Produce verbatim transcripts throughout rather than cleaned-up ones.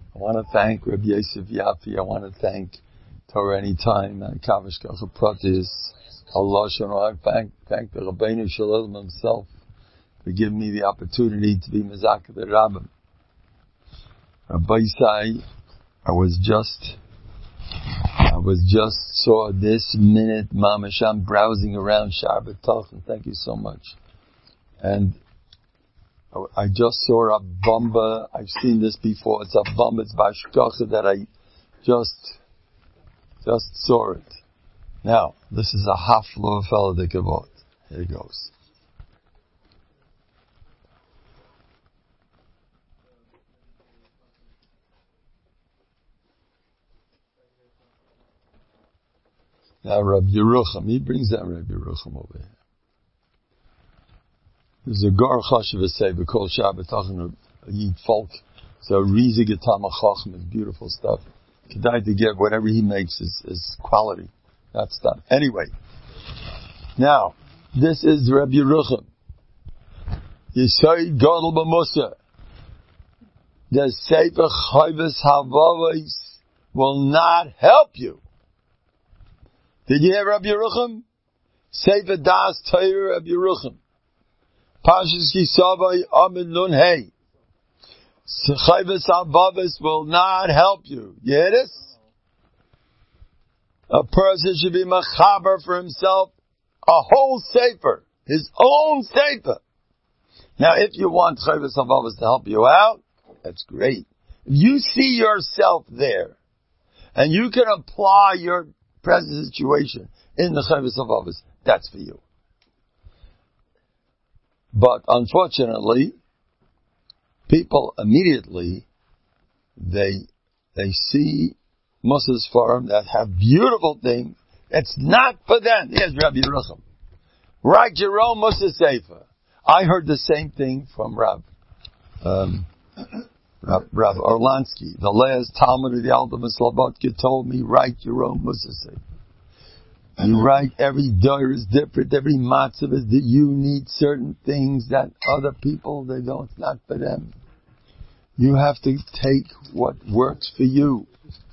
I want to thank Rabbi Yosef Yafi. I want to thank Torah Anytime and Kavish Kacha Pratis. Allah Shalom. I thank, thank the Rabbeinu Shalom himself for giving me the opportunity to be Mezakeh the Rabbim. Rabbi Isai, I was just, I was just saw this minute, Mamash, I'm browsing around Shabbat Talchin. Thank you so much. And I just saw a bomba. I've seen this before. It's a bomba. It's Bashkacha that I just, just saw it. Now, this is a hafla fella de kavod. Here it goes. Now, Rabbi Yerucham, he brings down Rabbi Yerucham over here. There's a Gar Chashiv Sefer called Shabbat Tachan Yid Folk. So riesige Talmid Chacham is beautiful stuff. Kedai to get whatever he makes is, is quality. That stuff. Anyway, now this is Rabbi Yerucham. Yisai Gadol B'Musa. The Sefer Chayvus Havavos will not help you. Did you hear Rabbi Yerucham? Sefer Das Torah Rabbi Yerucham. Pashas Kisavai Amid Nun Hey. Chayvus Havavos will not help you. You hear this? A person should be mechaber for himself a whole sefer, his own sefer. Now, if you want Chayvus Havavos to help you out, that's great. If you see yourself there, and you can apply your present situation in the Chayvus Havavos, that's for you. But unfortunately, people immediately, they, they see Musas Forum that have beautiful things. It's not for them. Here's Rabbi Yerucham. Right, Jerome Musa Sefer. I heard the same thing from Rav, um, Rav, Rav Orlansky. The last Talmud of the Aldim of Slobodka told me, write Jerome Musa Sefer. You write, every door is different, every matzav is that you need certain things that other people, they don't, it's not for them. You have to take what works for you.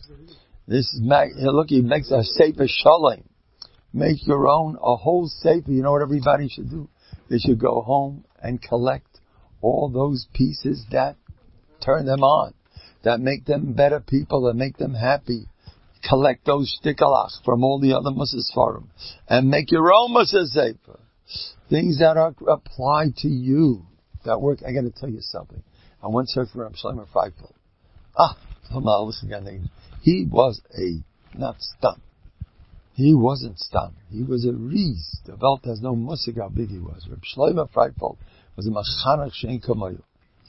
This is, look, he makes a sefer shalom. Make your own, a whole sefer. You know what everybody should do? They should go home and collect all those pieces that turn them on, that make them better people, that make them happy. Collect those shtikalach from all the other Musas Forum and make your own Musa Sefer. Things that are applied to you, that work. I got to tell you something. I went to Reb Shlomo Freifeld. Ah, listen, again. He was a, not stum. He wasn't stum. He was a rees. The Welt has no musik how big he was. Reb Shlomo Freifeld was a machanach shein kamayu.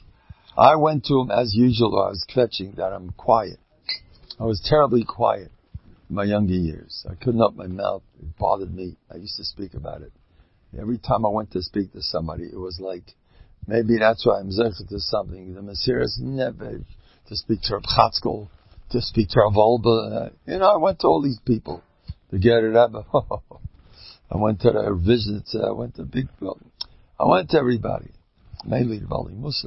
I went to him as usual. I was kvetching that I'm quiet. I was terribly quiet in my younger years. I couldn't open my mouth. It bothered me. I used to speak about it. Every time I went to speak to somebody, it was like, maybe that's why I'm zeichet to something. The Mesiras never, to speak to Reb Chatzkel, to speak to Rav Wolbe. You know, I went to all these people. The Ger Rebbe. I went to their visits. I went to big, I went to everybody. Mainly to Vali Musa.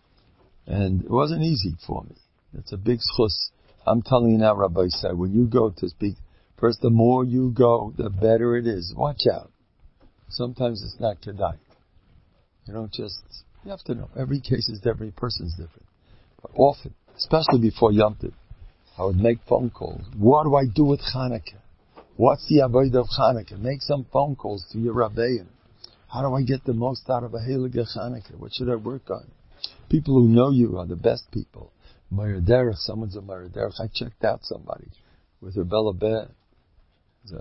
And it wasn't easy for me. It's a big schus. I'm telling you now, Rabbi said, when you go to speak, first, the more you go, the better it is. Watch out. Sometimes it's not kedai. You don't just, you have to know. Every case is different. Every person is different. But often, especially before Yom Tov, I would make phone calls. What do I do with Chanukah? What's the avodah of Chanukah? Make some phone calls to your Rabbeim. How do I get the most out of a Heilige Chanukah? What should I work on? People who know you are the best people. Meir Derech, someone's a Meir Derech. I checked out somebody with Rebella Bear. If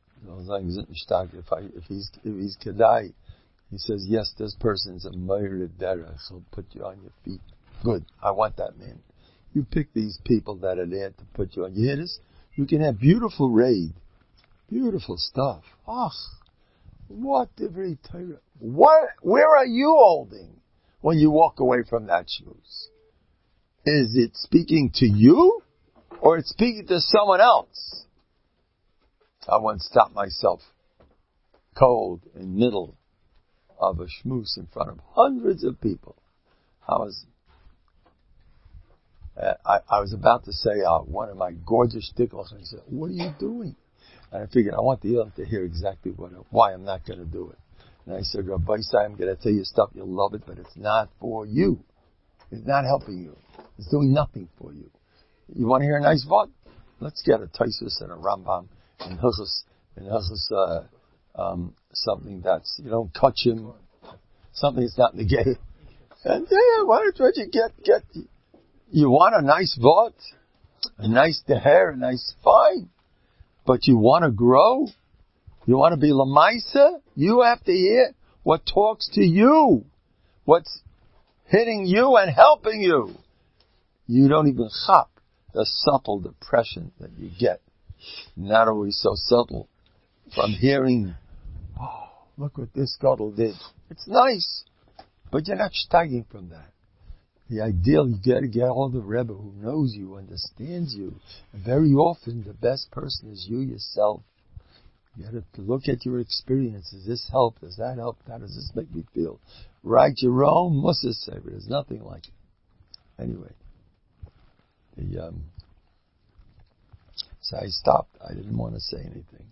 I, if he's, if he's Kedai, he says, yes, this person's a Meir Derech. He'll put you on your feet. Good. I want that man. You pick these people that are there to put you on. You hear this? You can have beautiful raid. Beautiful stuff. Ah, what divrei Torah. What, where are you holding when you walk away from that shoes? Is it speaking to you, or it's speaking to someone else? I once stopped myself cold in the middle of a shmooze in front of hundreds of people. I was, Uh, I, I was about to say uh, one of my gorgeous shtickles, and he said, "What are you doing?" And I figured I want the Elam to hear exactly what, why I'm not going to do it. And I said, Rabbi Sai, I'm going to tell you stuff, you'll love it, but it's not for you. It's not helping you. It's doing nothing for you. You want to hear a nice vod? Let's get a Taisus and a Rambam and Hilchos, and Hilchos, uh, um, something that's, you know, kachim, something that's not negated. And yeah, why don't you get, get, you want a nice vod, a nice deher, a nice fine, but you want to grow? You want to be lamaisa? You have to hear what talks to you, what's hitting you and helping you. You don't even chop the subtle depression that you get. Not always so subtle. From hearing, oh, look what this gadol did. It's nice, but you're not steiging from that. The ideal, you got to get all the Rebbe who knows you, understands you. And very often, the best person is you yourself. You got to look at your experience. Does this help? Does that help? How does this make me feel? Write your own Mussar Sefer. There's nothing like it. Anyway, the um, so I stopped. I didn't want to say anything.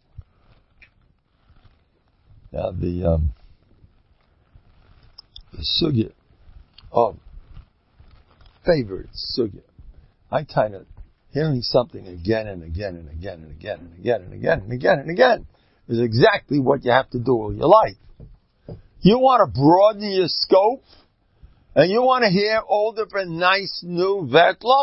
Now the um, the sugya. Oh, favorite sugya. I kind of hearing something again and again and again and again and again and again and again and again is exactly what you have to do with your life. You want to broaden your scope, and you want to hear all different nice new vertlach?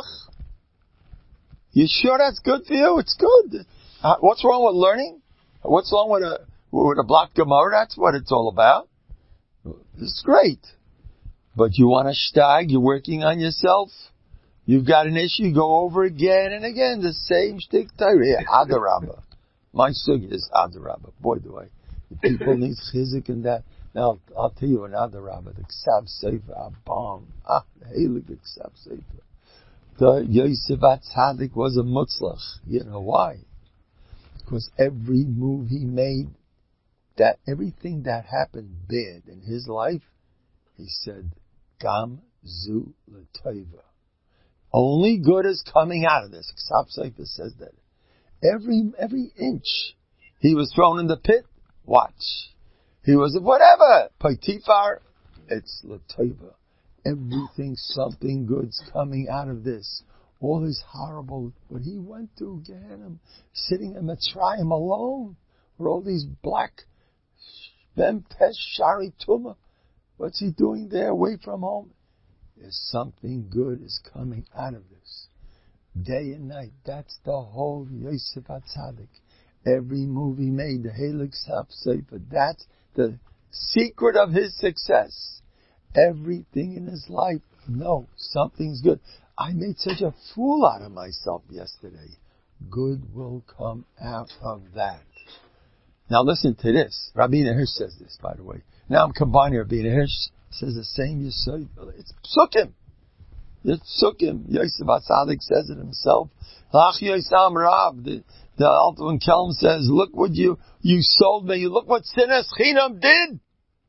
You sure that's good for you? It's good. Uh, what's wrong with learning? What's wrong with a with a block Gemara? That's what it's all about. It's great. But you want to steig, you're working on yourself. You've got an issue, go over again and again, the same shtick Torah. Adarabba. My sugi is Adarabba. Boy, do I. People need chizik in that. Now, I'll tell you an Adarabba. The Ksav Sefer, a bomb. Ah, the Heilig Ksav Sefer. The Yosef HaTzadik was a mutzlach. You know why? Because every move he made, that everything that happened bad in his life, he said, Gam Zu L'Tova. Only good is coming out of this. Ksav Sefer says that. Every, every inch. He was thrown in the pit. Watch. He was, whatever. Potifar. It's L'Tova. Everything, something good's coming out of this. All his horrible, what he went through, Gehenna, sitting in Mitzrayim alone, with all these black, Bem Pesh Shari Tuma. What's he doing there, away from home? There's something good is coming out of this. Day and night. That's the whole Yosef HaTzadik. Every move he made, the Heilig Ksav Sefer. That's the secret of his success. Everything in his life, no, something's good. I made such a fool out of myself yesterday. Good will come out of that. Now listen to this. Rabbeinu Hirsch says this, by the way. Now I'm combining Rabbeinu Hirsch says the same Yisod. It's psukim. It's psukim. Yosef HaTzadik says it himself. Lach Yosam Rab. The, the Alton Kelm says, look what you, you sold me. Look what Sinas Chinam did.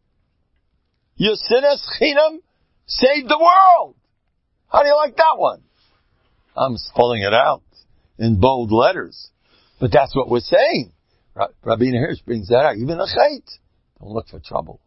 Your Sinas Chinam saved the world. How do you like that one? I'm spelling it out in bold letters. But that's what we're saying. Rabbeinu Hirsch brings that out. Even a chait. Don't look for trouble.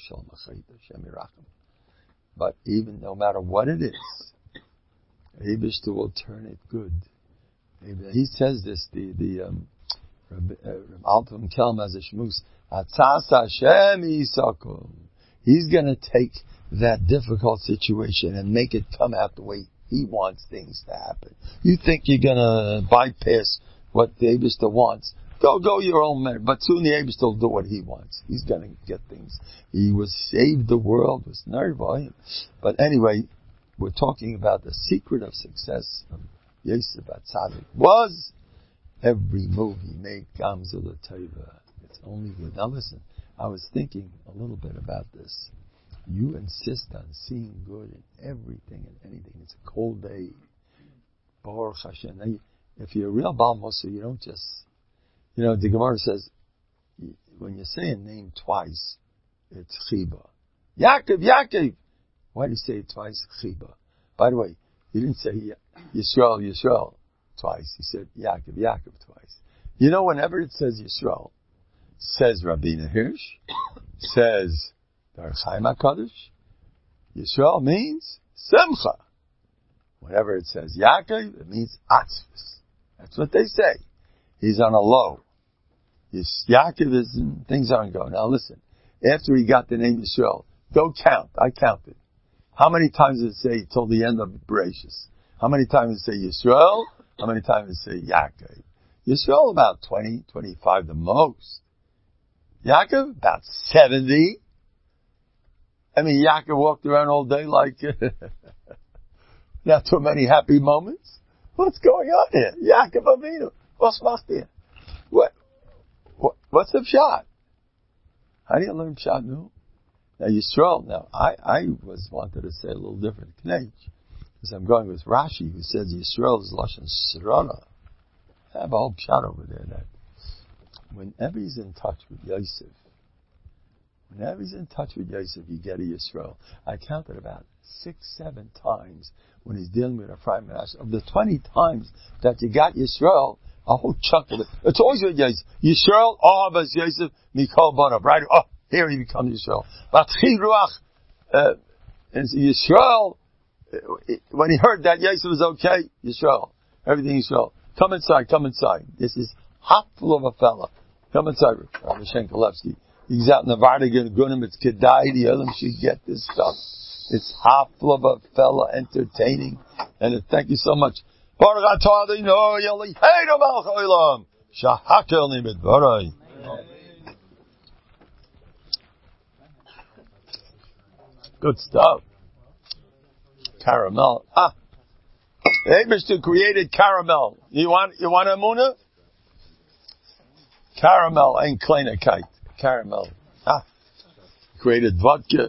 But even no matter what it is, Eibishter will turn it good. He says this, the, the, um, Alton Kelm as a shmuz, Atzas Hashem Yisakum. He's gonna take that difficult situation and make it come out the way he wants things to happen. You think you're gonna bypass what the Eibishter wants? Go, go your own way. But soon the Eibishter will do what he wants. He's gonna get things. He was saved the world, was nervous. But anyway, we're talking about the secret of success of Yosef HaTzadik was every move he made, Gamzu L'Tova. It's only good. Now listen, I was thinking a little bit about this. You insist on seeing good in everything and anything. It's a cold day. Baruch Hashem. Now, if you're a real Baal Mussar, you don't just, you know, the Gemara says, when you say a name twice, it's Chiba. Yaakov, Yaakov. Why do you say it twice? Chiba. By the way, He didn't say Yisrael, Yisrael twice. He said Yaakov, Yaakov twice. You know, whenever it says Yisrael, says Rabbeinu Hirsch, says Dar Chaim HaKadosh, Yisrael means Simcha. Whenever it says Yaakov, it means Atzvus. That's what they say. He's on a low. Yes, Yaakov is, things aren't going. Now listen, after he got the name Yisrael, don't count. I counted. How many times did it say till the end of Bereshis? How many times did it say Yisrael? How many times did it say Yaakov? Yisrael about twenty, twenty-five the most. Yaakov about seventy. I mean, Yaakov walked around all day like not too many happy moments. What's going on here? Yaakov Avinu. What's here? What? What? What's the pshat? How do you learn pshat? No. Now Yisrael. Now I, I was wanted to say a little different. Knech, because I'm going with Rashi, who says Yisrael is lashon serana. I have a whole pshat over there that whenever he's in touch with Yosef, whenever he's in touch with Yosef, you get a Yisrael. I counted about six, seven times when he's dealing with Ephraim and Asher. Of the twenty times that you got Yisrael, a whole chunk of it, it's always with Yosef. Yisrael, Ahavas Yosef, Mikol Banav. Right? Oh, here he becomes Yisrael. Vatchi Ruach, uh, and Yisrael, when he heard that Yosef was okay, Yisrael, everything Yisrael. Come inside, come inside. This is hot full of a fella. Come inside, Rabbi Shenkelevsky. He's out in the Vardigan, Gunim, it's Kedai, the other should get this stuff. It's half of a fella, entertaining, and it, thank you so much. Good stuff. Caramel. Ah, Eibishter created caramel. You want you want a muna? Caramel ain't kleinigkeit. Caramel. Ah, created vodka.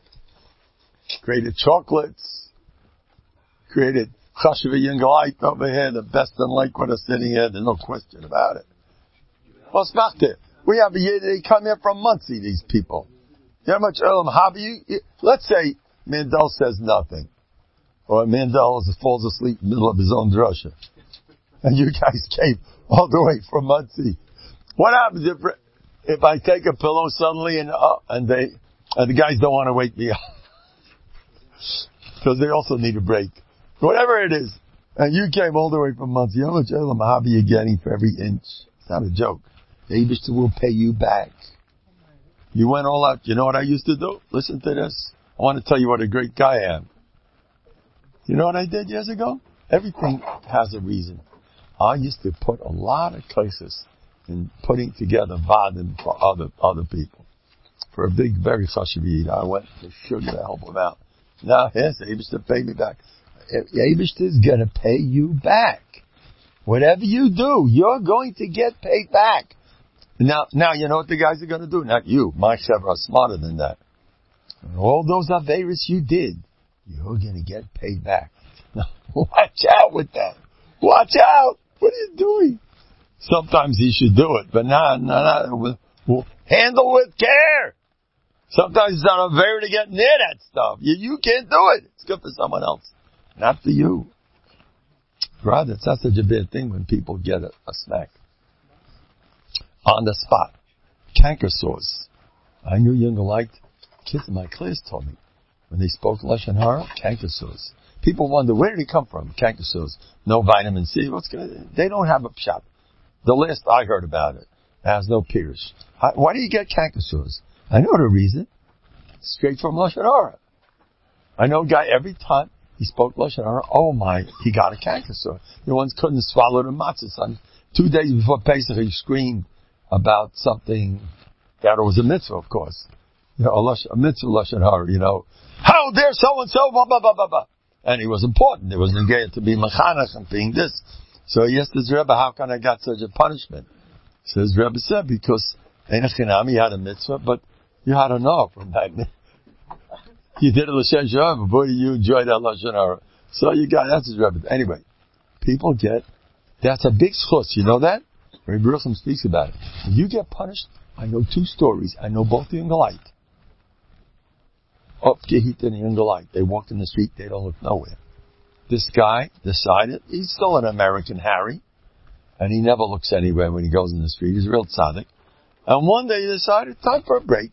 Created chocolates, created Chashuva Yingalite over here, the best in Lakewood are sitting here, there's no question about it. What's back there? We have a year, they come here from Muncie, these people. You know how much Elam Habi you, let's say Mandel says nothing, or Mandel falls asleep in the middle of his own drasha, and you guys came all the way from Muncie. What happens if, if I take a pillow suddenly and, uh, and they, and the guys don't want to wake me up? Because they also need a break. Whatever it is. And you came all the way from Muncie. How much Elam Habi you getting for every inch? It's not a joke. The Eibishter will pay you back. You went all out. You know what I used to do? Listen to this. I want to tell you what a great guy I am. You know what I did years ago? Everything has a reason. I used to put a lot of cases in putting together vadim for other other people. For a big, very chashuv, I went to sugar to help them out. Now, yes, the Eibishter paid me back. The Eibishter is going to pay you back. Whatever you do, you're going to get paid back. Now, now you know what the guys are going to do? Not you. My chevra are smarter than that. And all those averis you did, you're going to get paid back. Now, watch out with that. Watch out. What are you doing? Sometimes you should do it, but not, not, not we'll handle with care. Sometimes it's not a very to get near that stuff. You, you can't do it. It's good for someone else. Not for you. Rather, it's not such a bad thing when people get a, a snack. On the spot. Canker sores. I knew younger liked. Kids in my class told me. When they spoke Lashon Hara, canker sores. People wonder, where did it come from? Canker sores. No vitamin C. What's gonna, they don't have a shot. The last I heard about it, it has no peers. Why do you get canker sores? I know the reason. Straight from Lashon Hara. I know a guy every time he spoke Lashon Hara, oh my, he got a canker sore. The ones couldn't swallow the matzah. Son. Two days before Pesach, he screamed about something that was a mitzvah, of course. You know, a, a mitzvah Lashon Hara, you know. How dare so-and-so, blah, blah, blah, blah, blah. And he was important. It was engaged to be mechanech and being this. So he asked his Rebbe, how can I got such a punishment? So his Rebbe said, because Einachinami had a mitzvah, but you had to know from that. You did a L'Shem Shem, boy, you enjoyed that Lashon Hara. So you got, that's his Rebbe. Anyway, people get, that's a big schus, you know that? Rabbi Rucham speaks about it. When you get punished, I know two stories. I know both the Yungalite. Up Gehit and the Yungalite. They walked in the street, they don't look nowhere. this guy decided he's still an American Harry, and he never looks anywhere when he goes in the street. He's a real tzaddik. And one day he decided, time for a break.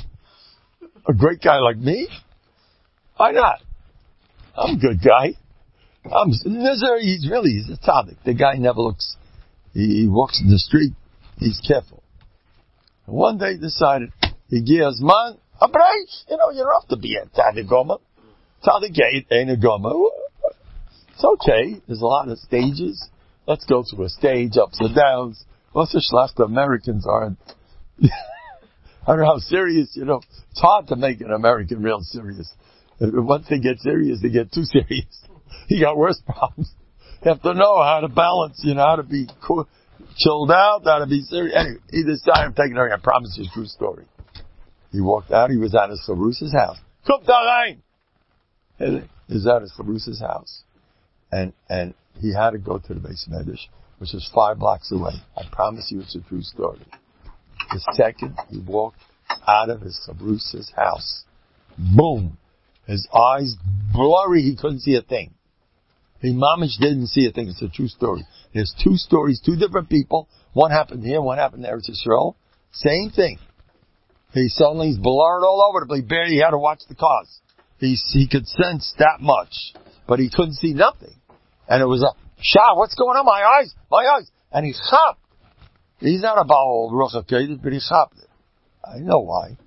A great guy like me? Why not? I'm a good guy. I'm he's really he's a tzaddik. The guy never looks. He, he walks in the street. He's careful. And one day he decided he gives man a break. You know, you don't have to be a tzaddik gomer. Tzaddik ain't a gomer. It's okay. There's a lot of stages. Let's go to a stage, ups and downs. What's the schlacht? The Americans aren't. I don't know how serious, you know. It's hard to make an American real serious. Once they get serious, they get too serious. You got worse problems. You have to know how to balance, you know, how to be cool, chilled out, how to be serious. Anyway, he decided, I'm taking her, I promise you a true story. He walked out, he was at his Sarus's house. Come down, he was at his Sarus's house. And, and he had to go to the Beis Medrash, which was five blocks away. I promise you it's a true story. The second he walked out of his Sarus's house, boom, his eyes blurry, he couldn't see a thing. He mamish didn't see a thing. It's a true story. There's two stories, two different people. One happened here, one happened in Eretz Yisrael. Same thing. He suddenly he's blurred all over the place. Barely he had to watch the cars. He he could sense that much, but he couldn't see nothing. And it was a shah. What's going on? My eyes, my eyes. And he chopped. He's not a Baal Ruach HaKodesh, but he chopped it. I know why.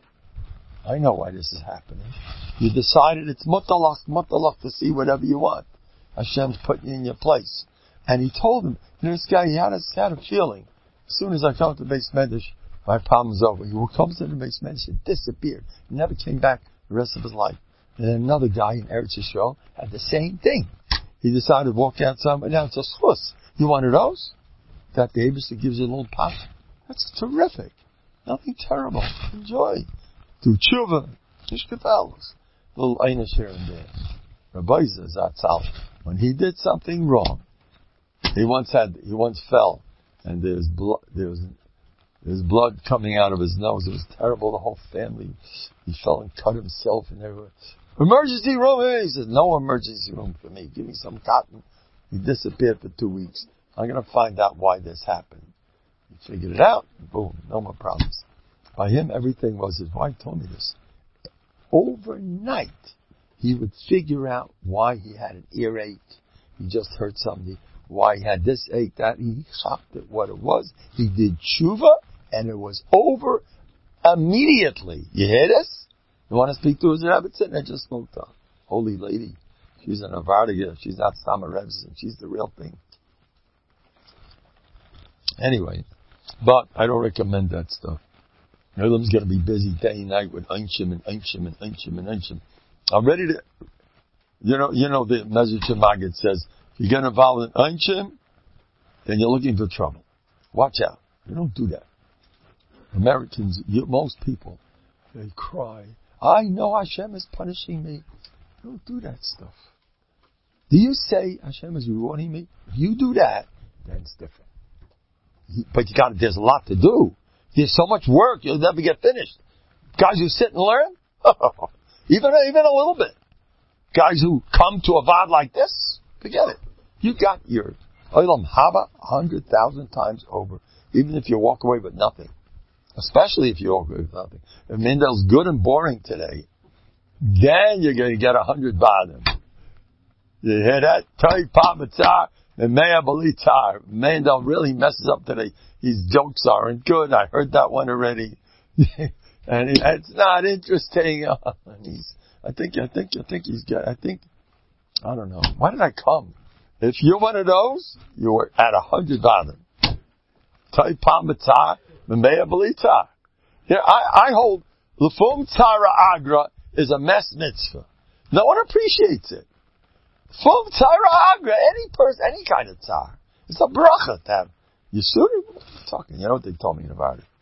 I know why this is happening. You decided it's mutalach, mutalach to see whatever you want. Hashem's putting you in your place. And he told him, you know, this guy, he had a, had a feeling. As soon as I come to the Beis Medrash, my problem's over. He comes to the Beis Medrash and disappeared. He never came back the rest of his life. And then another guy in Eretz Yisrael had the same thing. He decided to walk outside, and now it's a schus. You one of those? That the Eibusher gives you a little pop? That's terrific. Nothing terrible. Enjoy. Do tshuva. Tishkafels. Little einish here and there. Rabbi Zatzal, when he did something wrong, he once had, he once fell, and there was blood, there was, there was blood coming out of his nose. It was terrible. The whole family, he fell and cut himself and everywhere. Emergency room. He says, no emergency room for me. Give me some cotton. He disappeared for two weeks. I'm going to find out why this happened. He figured it out. Boom. No more problems. By him, everything was, his wife told me this. Overnight, he would figure out why he had an earache. He just heard something. Why he had this ache, that. He shocked at what it was. He did tshuva, and it was over immediately. You hear this? You want to speak to his rabbi? Sitting there, just spoke to a holy lady. She's an Avardiga. She's not Sama Revson. She's the real thing. Anyway, but I don't recommend that stuff. Elam's going to be busy day and night with Einshim and Einshim and Einshim and Einshim. I'm ready to, you know, you know the Mezritch Maggid says, if you get involved in Einshim, then you're looking for trouble. Watch out. You don't do that. Americans, you, most people, they cry, I know Hashem is punishing me. Don't do that stuff. Do you say Hashem is rewarding me? If you do that, then it's different. But you got, there's a lot to do. There's so much work, you'll never get finished. Guys who sit and learn, even, even a little bit. Guys who come to a vod like this, forget it. You got your Olam Haba a hundred thousand times over, even if you walk away with nothing. Especially if you walk away with nothing. If Mendel's good and boring today, then you're going to get a hundred vadim. You hear that? Tay Pamatzar and Meya Balitar. Mendel really messes up today. His jokes aren't good. I heard that one already. And he, it's not interesting. And he's, I think, I think, I think he's good. I think, I don't know. Why did I come? If you're one of those, you're at a hundred vadim. Tay Pamatzar and Meya Balitar. Here, I, I hold Lefum Tzara Agra is a mess mitzvah. No one appreciates it. Full tzara agra, any person, any kind of tzar. It's a bracha to have. You Yisurim? Talking, you know what they told me about it.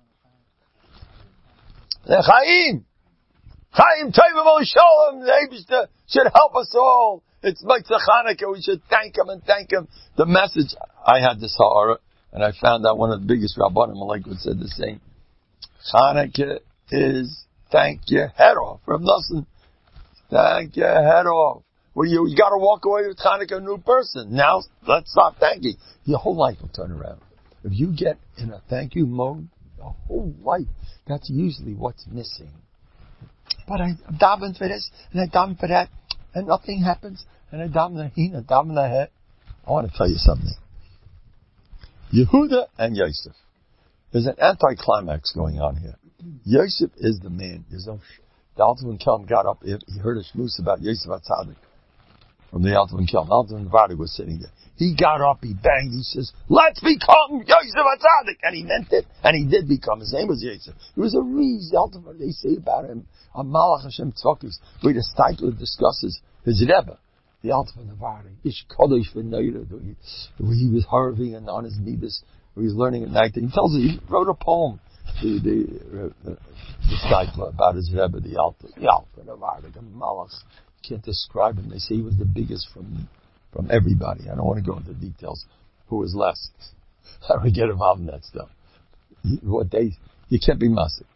The Chaim! Chaim Tovim Shalom, the Eibusher should help us all. It's Mitzvah Chanukah, we should thank him and thank him. The message, I had this ha'ara, and I found out one of the biggest Rabbanim Malaikut said the same. Chanukah is thank your head off. From nothing. Thank your head off. Well, you, you gotta walk away with Hanukkah, a new person. Now, let's start thanking. Your whole life will turn around. If you get in a thank you mode, your whole life, that's usually what's missing. But I daven for this, and I daven for that, and nothing happens, and I daven the hin, I daven the het. I want to tell you something. Yehuda and Yosef. There's an anticlimax going on here. Yosef is the man. There's no, the Alton Kelm got up, he heard a shmooze about Yosef HaTzadik from the Alton Kelm. Alton Vadi was sitting there. He got up, he banged, he says, let's become Yosef HaTzadik! And he meant it, and he did become. His name was Yosef. He was a reason, the Alton they say about him, on Malach Hashem Tzokis, where the Steitler discusses his Rebbe. The Alton Vadi, Ish Kodesh V'Neira, where he was harving and on his midas, where he was learning at night. He tells us, he wrote a poem, the, the, uh, the Steitler, about his Rebbe, the Alton, the Alton Vadi, the Malach. Can't describe him. They say he was the biggest from from everybody. I don't want to go into details. Who was less? I don't get involved in that stuff. What they, you can't be massive.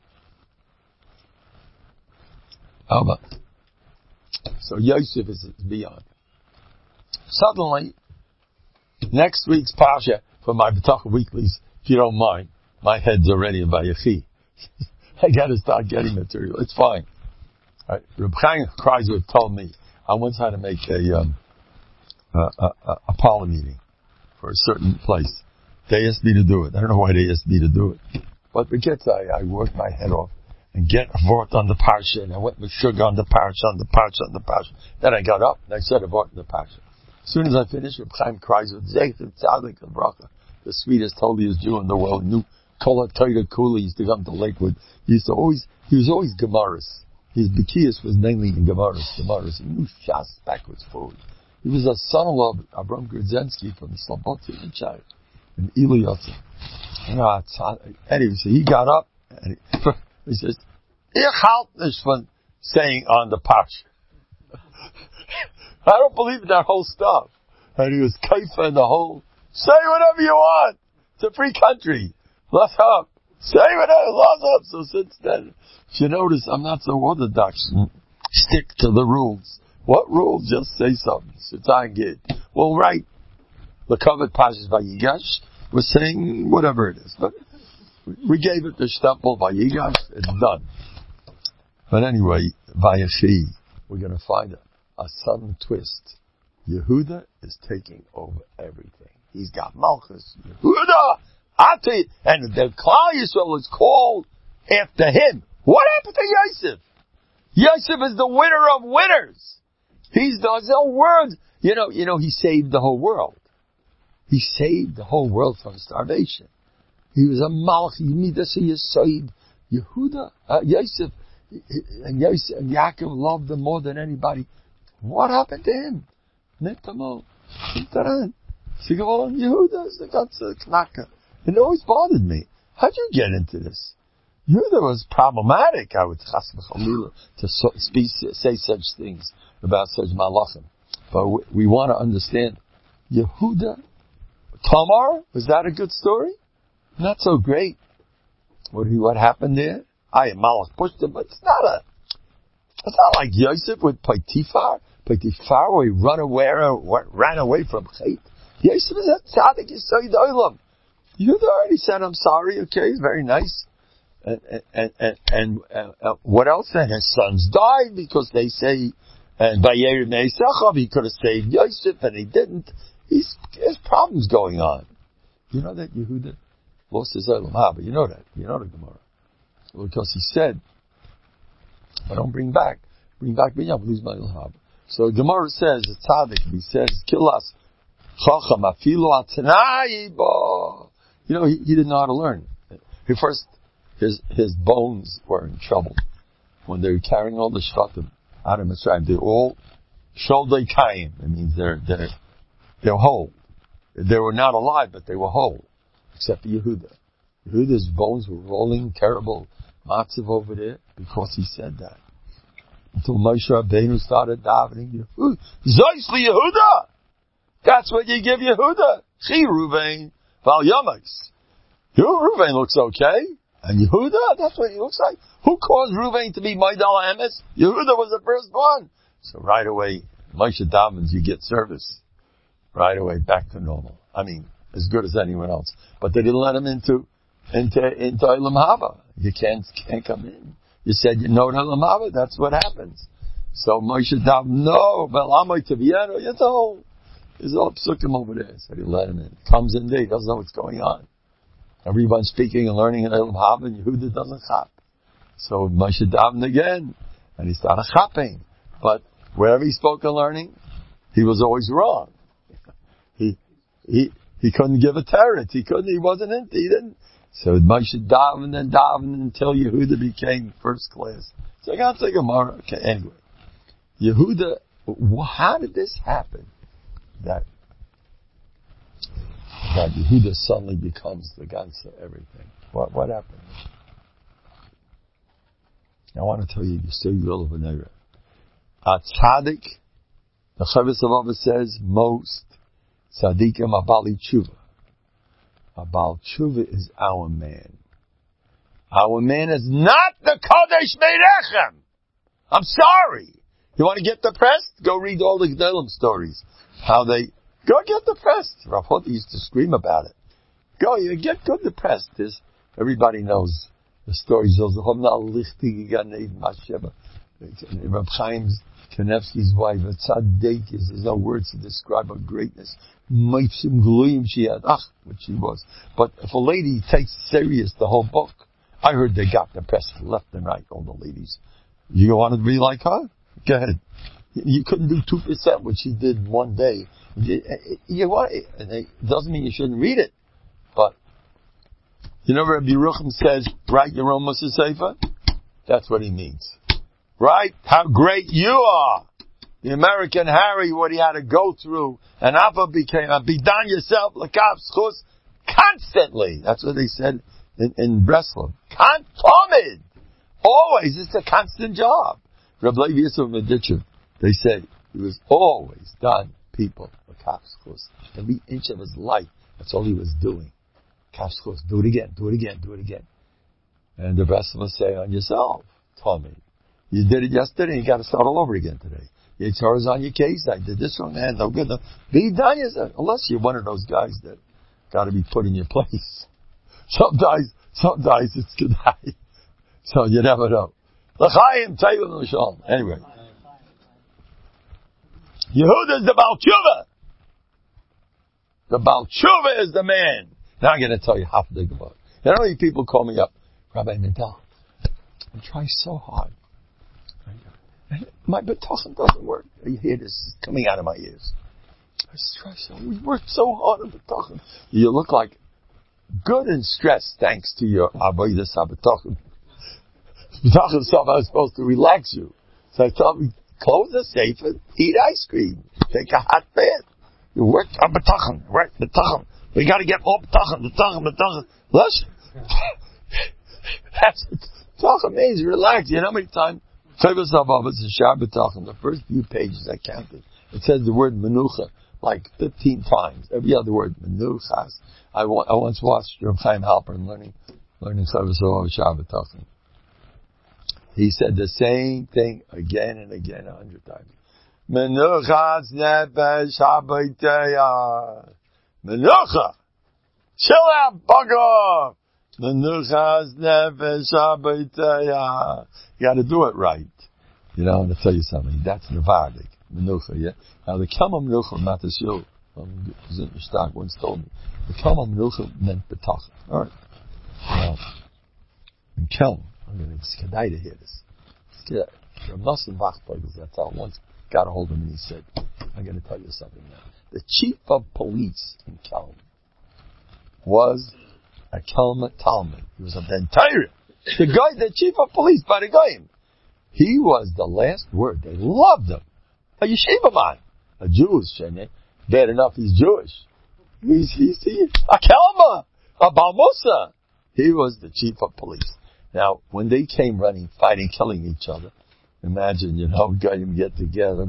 How about? So Yosef is beyond. Suddenly, next week's Pasha for my B'tachah Weeklies, if you don't mind, my head's already in Vayechi. I got to start getting material. It's fine. Right. Reb Chaim Kreisler told me I once had to make a um, a, a, a power meeting for a certain place. They asked me to do it. I don't know why they asked me to do it, but because I, I worked my head off and get a vort on the parsha, and I went with sugar on the parsha, on the parsha, on the parsha. Then I got up and I said a vort on the parsha. As soon as I finished, Reb Chaim Kreisler, Zeichel Tzadik Bracha, the sweetest, holiest Jew in the world, knew Kol HaTorah Kula. He used to come to Lakewood. He used to always, he was always Gemaris. His Bekias was mainly in Gemaras. Gemaras. He knew Shas backwards, forward. He was a son-in-law of Abram Grudzinski from Slobodka in China, in Iliyotza. Anyway, so he got up and he, he says, Ich halt nicht von saying on the parsha. I don't believe in that whole stuff. And he was kaifa in the whole, say whatever you want. It's a free country. Let's up. Say whatever, let's up. So since then, if you notice, I'm not so orthodox. Stick to the rules. What rules? Just say something. It's on good. Well, right. The covered passages by Yigash was saying whatever it is. But we gave it the shtempel by Yigash. It's done. But anyway, Vayechi, we're going to find a, a sudden twist. Yehuda is taking over everything. He's got Malchus. Yehuda! Ati! And the Klal Yisrael is called after him. What happened to Yosef? Yosef is the winner of winners. He's the his whole world. You know, you know, he saved the whole world. He saved the whole world from starvation. He was a malach. You need to see his side. Yehuda, uh, Yosef, and Yosef and Yaakov loved him more than anybody. What happened to him? Netamo, Taran, Sigavon Yehuda is the ganze Knaka. It always bothered me. How'd you get into this? Yehuda was problematic, I would to so, speak, say such things about such malachim. But we, we want to understand Yehuda, Tamar, was that a good story? Not so great. What, what happened there? I Malach pushed him, but it's not a, it's not like Yosef with Potiphar. Potiphar, where he run away, ran away from Chet. Yosef is a tzaddik, Yisrael Olam. Yehuda already said, I'm sorry, okay, very nice. And, and, and, and uh, what else? And his sons died because they say, and by Yerim Eisachav, he could have saved Yosef, and he didn't. He's, there's problems going on. You know that Yehuda lost his Olam Haba. You know that. You know the Gemara. Well, because he said, I don't bring back, bring back Binyam, lose my Olam Haba. So Gemara says, it's tzaddik, he says, kill us, chacham, afilu atanai bo. You know, he, he didn't know how to learn. He first, his, his bones were in trouble. When they were carrying all the shvatim out of Mitzrayim, they're all sholdei kaim. It means they're, they're, they're whole. They were not alive, but they were whole. Except for Yehuda. Yehuda's bones were rolling, terrible matzav over there, because he said that. Until Moshe Rabbeinu started davening, Zois li Yehuda! That's what you give Yehuda. Chi Ruvain, Val Yomais. Ruvain looks okay. And Yehuda, that's what he looks like. Who caused Ruvain to be Maidal Emes? Yehuda was the first one. So right away, Moshe davens, you get service right away back to normal. I mean, as good as anyone else. But they didn't let him into into into Olam Haba. You can't can't come in. You said you know Olam Haba. That's what happens. So Moshe daven, no, Velamay Taviano. It's all there's all psukim over there. So they let him in. Comes in there, he doesn't know what's going on. Everyone's speaking and learning in Olam Haba, and Yehuda doesn't chap. So Moshe davened again, and he started chapping. But wherever he spoke and learning, he was always wrong. He he he couldn't give a teretz. He couldn't. He wasn't in. He didn't. So Moshe davened and davened until Yehuda became first class. So I got to say Gemara. Okay, anyway, Yehuda. How did this happen? That that Yehuda suddenly becomes the guns of everything. What what happened? I want to tell you the story of Venera. A tzaddik, the Chavis of says, most tzaddikim abali tshuva. Abal tshuva is our man. Our man is not the Kodesh Meirechem. I'm sorry. You want to get depressed? Go read all the Gedolim stories. How they, go get depressed. Rav Hoti used to scream about it. Go, you get good depressed. There's, everybody knows the stories of the Reb Chaim Kanevsky's wife, a tzaddik, there's no words to describe her greatness. Meitzim gluyim she had, ach, what she was. But if a lady takes serious the whole book, I heard they got depressed left and right, all the ladies. You want to be like her? Go ahead. You couldn't do two percent what she did one day. You, you want, it doesn't mean you shouldn't read it, but you know, Rabbi Yerucham says, write your own Mussar Sefer? That's what he means. Right? How great you are! The American Harry, what he had to go through, and Abba became, a Bidan yourself, Lakav Schus, constantly. That's what they said in, in Breslov. Contomid! Always, it's a constant job. Rabbi Levi Yisrael Medichev, they say, he was always done people, Lakav Schus. Every inch of his life, that's all he was doing. Do it again, do it again, do it again. And the rest of us say on yourself, Tommy, you did it yesterday, you got to start all over again today. Your Torah's on your case, I did this wrong, man, no good. No. Be done yourself, unless you're one of those guys that got to be put in your place. Sometimes, sometimes it's good night. So you never know. L'chaim, Tevim, L'shalom. Anyway. Yehuda's the Baal Tshuva. The Baal Tshuva is the man. Now I'm going to tell you how to think about it. You know how many people call me up, Rabbi Mendel, I'm trying so hard. My betachon doesn't work. You hear this coming out of my ears. I stress so. We worked so hard on betachon. You look like good and stressed thanks to your avodas habetachon. Betachon is something I was supposed to relax you. So I thought we close the safe and eat ice cream. Take a hot bath. You worked on betachon. Right, betachon. We got to get more betachon, betachon, betachon. Listen, that's betachon means relax. You know how many times Chavis Avavas and Shar betachon, the first few pages I counted, it says the word menucha like fifteen times. Every other word, menuchas. I, wa- I once watched Reb Chaim Halpern learning learning Chavis Avavas Shar betachon. He said the same thing again and again a hundred times. Menuchas nefesh habayteya. Menucha! Chill out, bugger! Menuchas nefesh habayteya. You gotta do it right. You know, I'm gonna tell you something. That's Nevardik. Menucha, yeah? Now, the Kelma Menucha, Matashil, um, Zintnerstock once told me, the Kelma Menucha meant betachon. Alright. Now, in Kelm, I'm gonna, it's Kedai to hear this. From Nosson Bachbergels, that's how once got a hold of him and he said, I'm gonna tell you something now. The chief of police in Kelm was a Kelma Talmud. He was a Ben Torah. The guy, the chief of police by the Goyim. He was the last word. They loved him. A yeshiva man. A Jewish, shouldn't bad enough he's Jewish. He's, he's, he's a Kelma. A Balmusa. He was the chief of police. Now, when they came running, fighting, killing each other, imagine, you know, Goyim get together.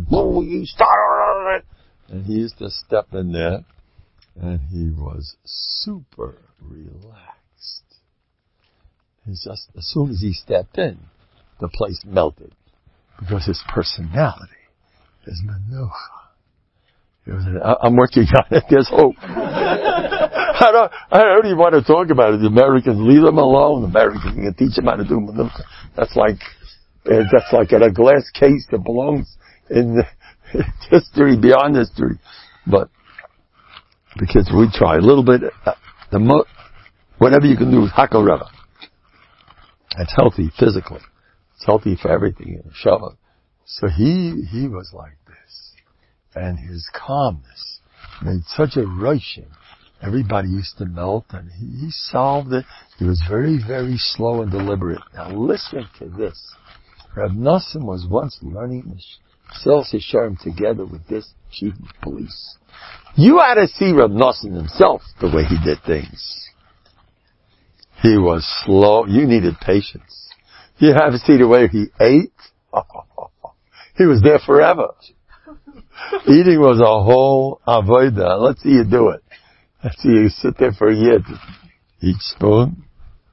And he used to step in there, and he was super relaxed. He's just, as soon as he stepped in, the place melted. Because his personality is menucha. I'm working on it. There's hope. I don't, I don't even want to talk about it. The Americans, leave them alone. The Americans, you can teach them how to do menucha. That's like, that's like in a glass case that belongs in history, beyond history. But, because we try a little bit, uh, the mo- whatever you can do is hakol reva. It's healthy physically. It's healthy for everything in Shabbat. So he, he was like this. And his calmness made such a rushing. Everybody used to melt, and he, he solved it. He was very, very slow and deliberate. Now listen to this. Reb Nosson was once learning Mesilas Yesharim together with this chief of police. You had to see Reb Nosson himself, the way he did things. He was slow. You needed patience. You have to see the way he ate. He was there forever. Eating was a whole avodah. Let's see you do it. Let's see you sit there for a year. Each spoon.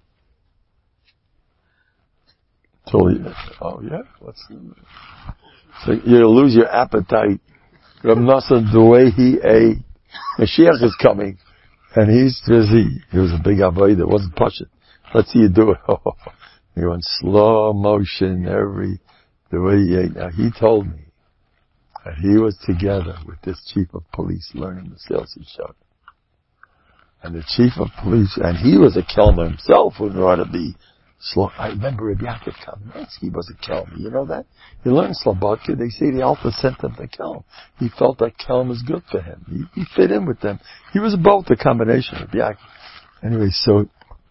Till you, oh yeah, what's the, so you'll lose your appetite. Reb Nosson, the way he ate. Mashiach is coming, and he's busy. He was a big avodah. It wasn't pushing. Let's see you do it. Oh, he went slow motion every the way he ate. Now he told me that he was together with this chief of police learning the Mesilas Yesharim. And the chief of police, and he was a kelma himself, who knew how to be slow. I remember Rabbi Yaakov Kamenetsky was a kelma. You know that? He learned Slobodka. They say the Alpha sent him to Kelm. He felt that Kelm was good for him. He, he fit in with them. He was both a combination of Yaakov. Anyway, so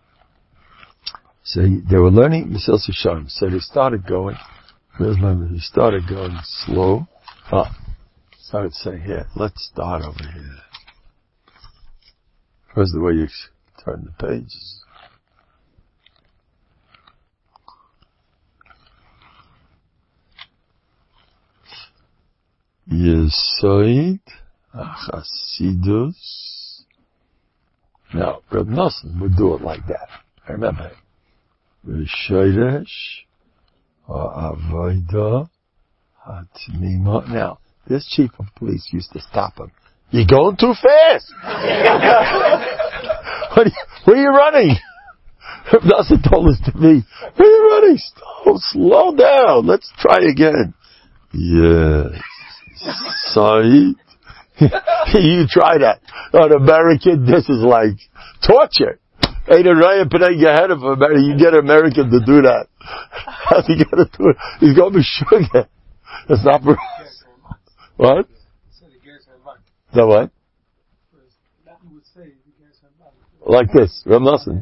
so he, they were learning Mesilas Yesharim. So they started going. Where's my? They started going slow. Ah, started saying, here, let's start over here. Where's the way you turn the pages? Yesod Chasidus. Now, Reb Nosson would do it like that. I remember. V'shodesh ha'avodah ha'tmima. Now, this chief of police used to stop him. You're going too fast. what, are you, where are you running? Reb Nosson told us to me, where are you running? Slow, slow down. Let's try again. Yes. Sorry. You try that. On American, this is like torture. Ain't a riot putting your head of America. You get an American to do that. How's he gonna do it? He's gonna be sugar. It's not for us. What? The what? Like this. Reb Nosson.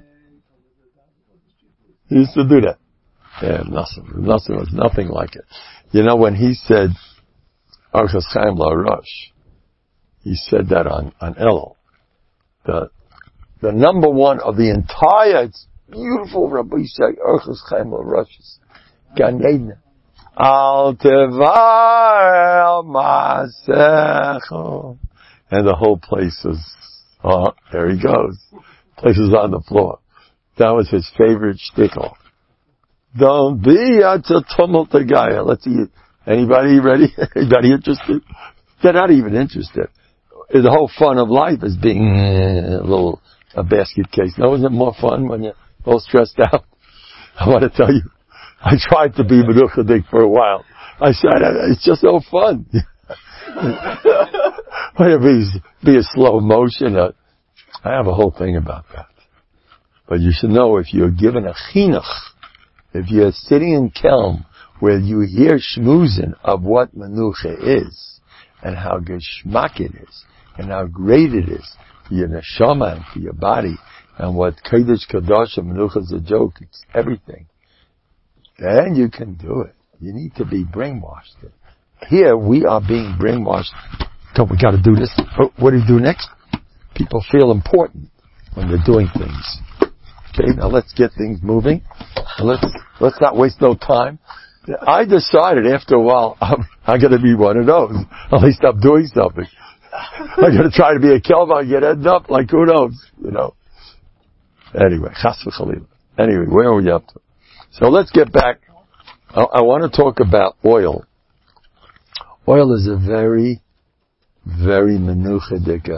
He used to do that. Yeah, Nosson. Reb Nosson was nothing like it. You know, when he said, Orchos Chaim LaRosh, he said that on, on Elul. The, the number one of the entire, it's beautiful, Rabbi Yisrael, Orchos Chaim LaRosh is Gan Eden. Al tevar masecho. And the whole place was, oh, there he goes. Place was on the floor. That was his favorite shtickle. Don't be a tumult guy. Let's see. Anybody ready? Anybody interested? They're not even interested. The whole fun of life is being a little, a basket case. No, isn't it more fun when you're all stressed out? I want to tell you, I tried to be menuchadik for a while. I said, it's just so fun. be, be a slow motion. Uh, I have a whole thing about that. But you should know, if you're given a chinuch, if you're sitting in Kelm, where you hear shmuzin of what menucha is, and how geschmack it is, and how great it is for your neshama and for your body, and what kodesh kadosh and menucha is a joke, it's everything. Then you can do it. You need to be brainwashed. Here we are being brainwashed. So we got to do this. What do you do next? People feel important when they're doing things. Okay, now let's get things moving. And let's let's not waste no time. I decided after a while, I'm, I'm going to be one of those. At least I'm doing something. I'm going to try to be a kelva and get end up like who knows, you know. Anyway, chas v'chalila. Anyway, where are we up to? So let's get back. I, I want to talk about oil. Oil is a very, very menuchadika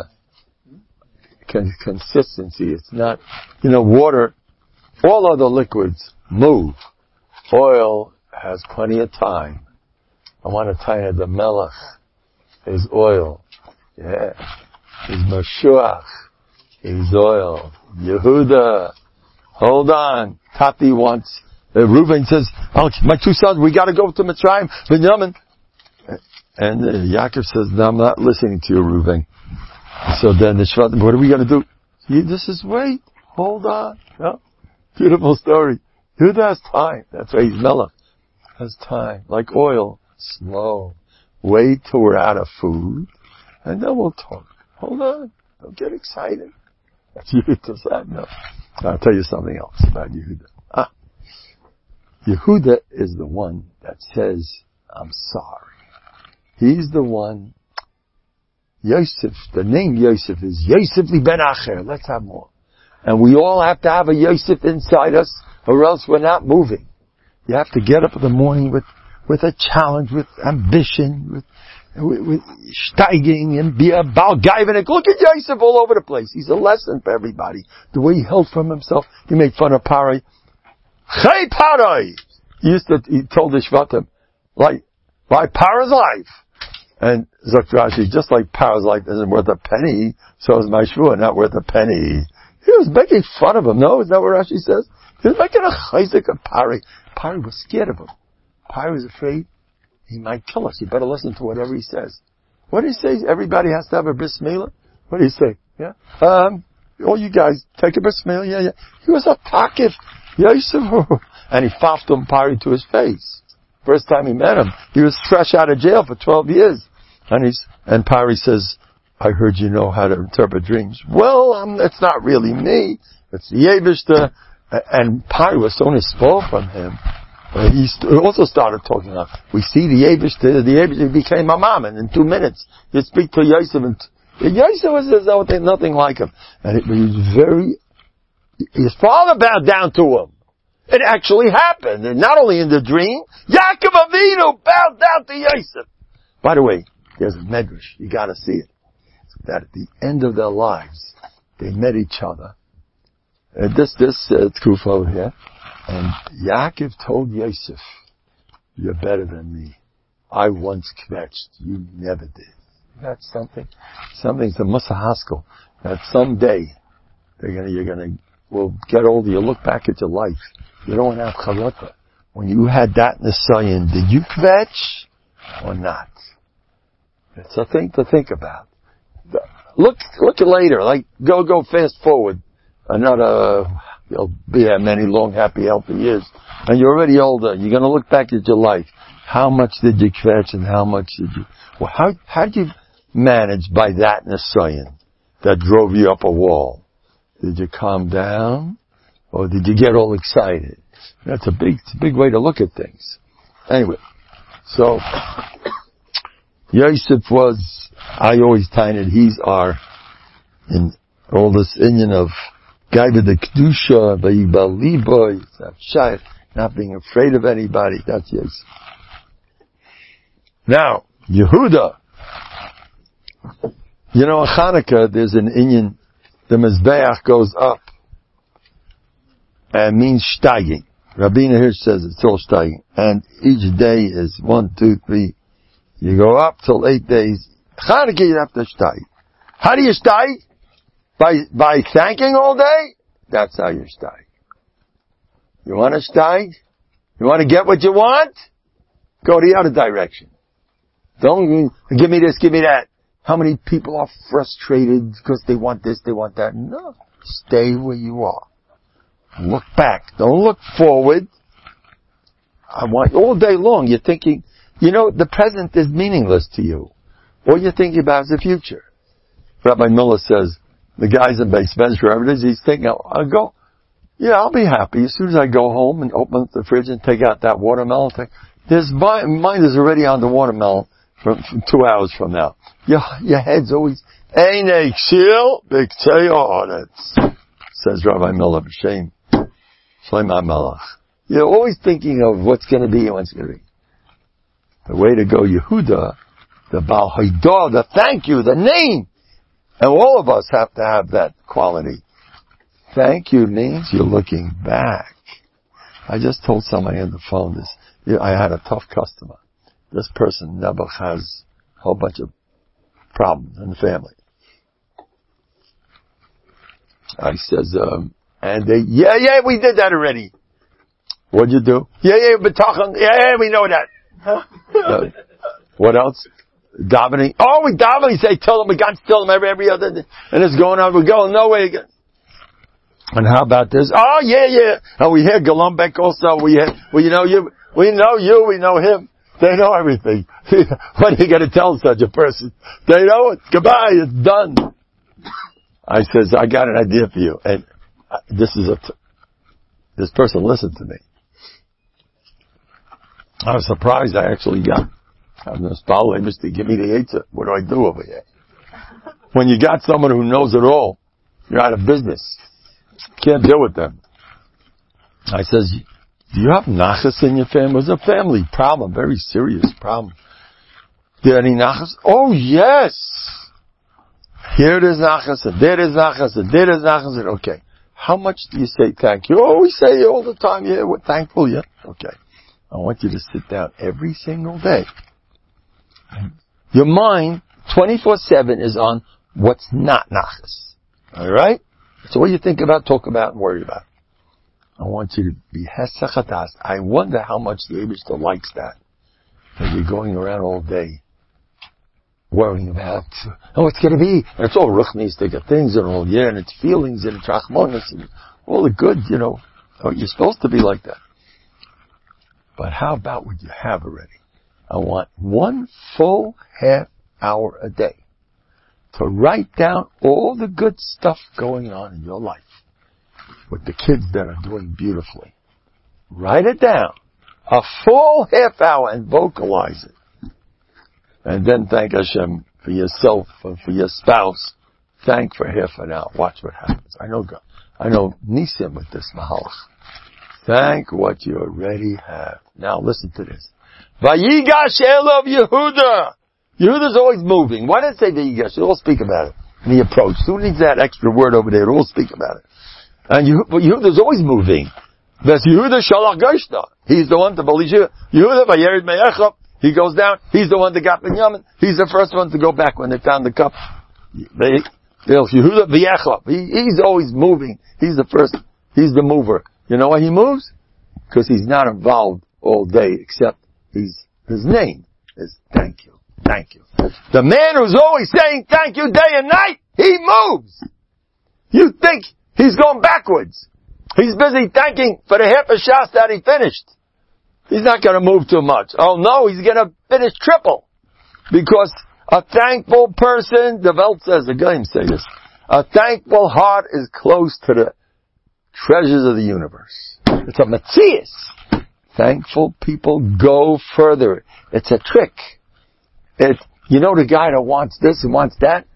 con- consistency. It's not, you know, water, all other liquids move. Oil has plenty of time. I want to tell you the melech is oil. Yeah. He's Mashuach. He's oil. Yehuda. Hold on. Tati wants, uh, Reuven says, oh, my two sons, we gotta go to Mitzrayim, Binyamin. And uh, Yaakov says, no, I'm not listening to you, Reuven. So then the Shvatim, what are we gonna do? He just says, wait, hold on. No? Beautiful story. Yehuda has time. That's why he's Melech. Has time. Like oil. Slow. Wait till we're out of food, and then we'll talk. Hold on. Don't get excited. That's Yehuda's side. No. I'll tell you something else about Yehuda. Ah. Yehuda is the one that says, I'm sorry. He's the one. Yosef, the name Yosef is Yosef li ben Acher. Let's have more. And we all have to have a Yosef inside us, or else we're not moving. You have to get up in the morning with, with a challenge, with ambition, with, with, with steiging, and be a Baal Gaivanik. Look at Yosef all over the place. He's a lesson for everybody. The way he held from himself. He made fun of Parai. Chei Parai! He used to, he told the Shvatim, like, by Parai's life. And Zok Rashi, just like Parai's life isn't worth a penny, so is my shvua not worth a penny. He was making fun of him, no? Is that what Rashi says? He was making a chayzik of Parai. Parai was scared of him. Parai was afraid he might kill us. You better listen to whatever he says. What did he say? Everybody has to have a bris milah? What did he say? Yeah? Um, all you guys, take a bris milah, yeah, yeah. He was a takif. Yosef. And he foffed him Parai to his face. First time he met him, he was fresh out of jail for twelve years. And he's, and Parai says, I heard you know how to interpret dreams. Well, um, it's not really me. It's the Yevishter. And Parai was so spoiled from him. Uh, he st- also started talking about, we see the Yevishter, the Yevishter became a mom, and in two minutes, you speak to Yosef, and t- Yosef was nothing, nothing like him. And it, he was very, his father bowed down to him. It actually happened, and not only in the dream, Yaakov Avinu bowed down to Yosef. By the way, there's a medrash, you gotta see it. That at the end of their lives, they met each other. And this, this, uh, Tkuf over here. And Yaakov told Yosef, you're better than me. I once kvetched, you never did. That's something, something's a musahaskell. That someday, they're gonna, you're gonna, will get older, you look back at your life. You don't have chalata. When you had that Nisayan, did you kvetch or not? It's a thing to think about. Look, look later, like, go, go fast forward. Another, you'll be have many long, happy, healthy years. And you're already older. You're gonna look back at your life. How much did you kvetch and how much did you, well, how, how did you manage by that Nisayan that drove you up a wall? Did you calm down? Or did you get all excited? That's a big, it's a big way to look at things. Anyway, so, Yosef was, I always find it, he's our, in all this Indian of, Gaiva the Kedusha, Vayibal Liboy, not being afraid of anybody, that's Yosef. Now, Yehuda, you know, in Hanukkah, there's an Indian, the Mizbeach goes up, and means steiging. Rabbeinu here says it's all steiging. And each day is one, two, three. You go up till eight days. Chanukah you have to steig. How do you steig? By, by thanking all day? That's how you steig. You want to steig? You want to get what you want? Go the other direction. Don't give me this, give me that. How many people are frustrated because they want this, they want that? No. Stay where you are. Look back. Don't look forward. I want, all day long you're thinking, you know, the present is meaningless to you. All you're thinking about is the future. Rabbi Miller says, the guy's in Beis Bench, wherever it is, he's thinking, I'll go, yeah, I'll be happy. As soon as I go home and open up the fridge and take out that watermelon thing, there's, mine is already on the watermelon from, from two hours from now. Your, your head's always, Einei Ksil, Big Teyonetz, says Rabbi Miller, shame. You're always thinking of what's going to be and what's going to be. The way to go Yehuda the Baal Haidah, the thank you, the name. And all of us have to have that quality. Thank you means you're looking back. I just told somebody on the phone this. I had a tough customer. This person never has a whole bunch of problems in the family. I says, um, and they, yeah, yeah, we did that already. What'd you do? Yeah, yeah, but talking, yeah, yeah, we know that. uh, what else? Davening. Oh, we davening. He say, tell them we got to tell them every, every other day. And it's going on, we're going nowhere again. And how about this? Oh, yeah, yeah. And we hear Golombek also. We hear, well, you know you, we know you, we know him. They know everything. What are you going to tell such a person? They know it. Goodbye. It's done. I says, I got an idea for you. And this is a, t- this person listened to me. I was surprised I actually got, I was following Mister Give me the answer. What do I do over here? When you got someone who knows it all, you're out of business. Can't deal with them. I says, do you have nachas in your family? It was a family problem, very serious problem. Did any nachas? Oh yes! Here it is nachas, and there it is nachas, and there it is nachas, and okay. How much do you say thank you? Oh, we say it all the time, yeah, we're thankful, yeah. Okay. I want you to sit down every single day. Your mind, twenty-four seven, is on what's not nachas. Alright? So what you think about, talk about, and worry about. I want you to be hesachatas. I wonder how much the Eibishter likes that. That you're going around all day worrying about, oh, it's going to be, and it's all ruchnistic things and all, yeah, and it's feelings and it's rachmanis and all the good, you know. Oh, you're supposed to be like that. But how about what you have already? I want one full half hour a day to write down all the good stuff going on in your life with the kids that are doing beautifully. Write it down. A full half hour and vocalize it. And then thank Hashem for yourself and for your spouse. Thank for half an hour. Watch what happens. I know God. I know Nisim with this mahalach. Thank what you already have. Now listen to this. Vayigash Elov Yehuda. Yehuda's always moving. Why did it say Vayigash? They all speak about it in the approach. Who needs that extra word over there? They all speak about it. And Yehuda's always moving. That's Yehuda Shalach Gershta. He's the one to believe you. Yehuda Vayered Me'echab. He goes down. He's the one that got Binyamin. He's the first one to go back when they found the cup. They, Yehuda V'yechab. He, he's always moving. He's the first. He's the mover. You know why he moves? Because he's not involved all day, except he's, his name is thank you, thank you. The man who's always saying thank you day and night, he moves. You think he's going backwards. He's busy thanking for the half a shas that he finished. He's not going to move too much. Oh no, he's going to finish triple. Because a thankful person, the Welt says, the Goyim say this, a thankful heart is close to the treasures of the universe. It's a matzias. Thankful people go further. It's a trick. It, you know the guy that wants this and wants that?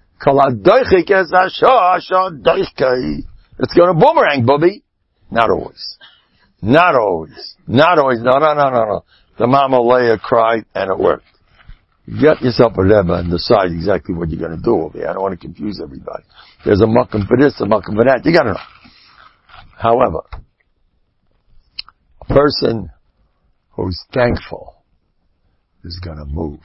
It's going to boomerang, bubby. Not always. Not always. Not always. No, no, no, no, no. The Mama Leah cried and it worked. Get yourself a Rebbe and decide exactly what you're going to do over here. I don't want to confuse everybody. There's a makam for this, a makam for that. You got to know. However, a person who's thankful is going to move.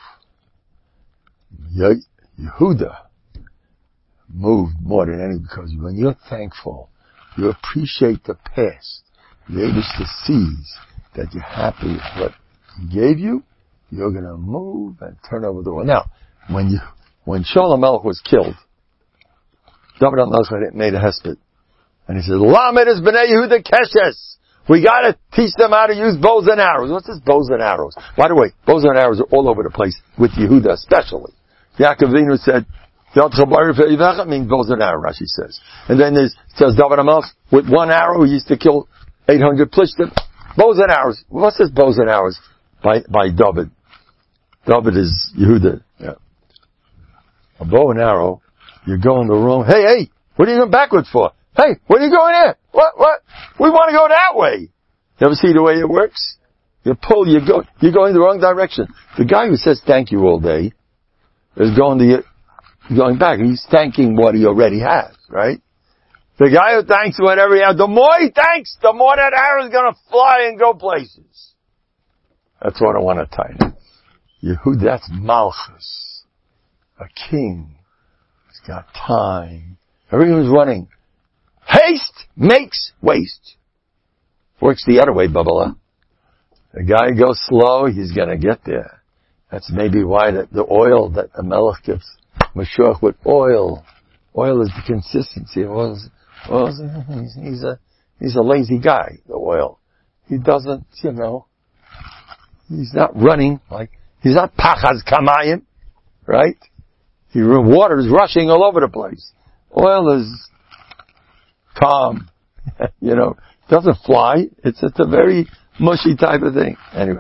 Yehuda moved more than any, because when you're thankful, you appreciate the past. You're able to seize that you're happy with what he gave you. You're going to move and turn over the world. Now, when you, when Shalom Melech was killed, David HaMelech made a hesped. And he said, Lamed is B'nai Yehuda Keshes. We gotta teach them how to use bows and arrows. What's this bows and arrows? By the way, bows and arrows are all over the place, with Yehuda especially. Yaakov Avinu said, means bows and arrows, Rashi says. And then it says, David HaMelech, with one arrow, he used to kill eight hundred plishtim. Bows and arrows. What's this bows and arrows? By, by David. David is Yehuda. Yeah. A bow and arrow, you're going the wrong, hey, hey, what are you going backwards for? Hey, where are you going here? What, what? We want to go that way. You ever see the way it works? You pull, you go, you're going the wrong direction. The guy who says thank you all day, is going to get, going back. He's thanking what he already has, right? The guy who thanks whatever he has, the more he thanks, the more that arrow is going to fly and go places. That's what I want to tell you. Yehud, that's Malchus. A king. He's got time. Everyone's running. Haste makes waste. Works the other way, Babala. The guy goes slow, he's going to get there. That's maybe why the, the oil that the Melech gives Mashiach with oil. Oil is the consistency. Oil is, oil is, he's, he's a he's a lazy guy, the oil. He doesn't, you know, he's not running like, he's not Pachaz Kamayim, right? He, water is rushing all over the place. Oil is calm, you know, doesn't fly. It's, it's a very mushy type of thing. Anyway,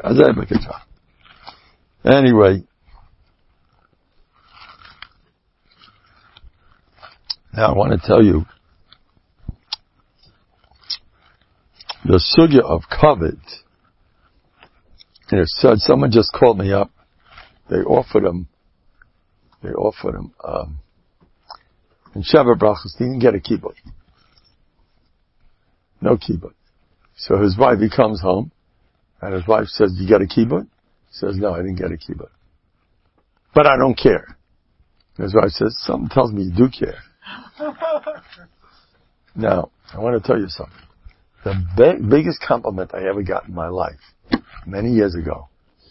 anyway, now I want to tell you the sugya of kavod. It said someone just called me up. They offered him. They offered him um, in Sheva Brachos. He didn't get a kibbut. No kibbut. So his wife, he comes home, and his wife says, "You got a kibbut?" He says, "No, I didn't get a kibbut. But I don't care." And his wife says, "Something tells me you do care." Now, I want to tell you something. The be- biggest compliment I ever got in my life, many years ago,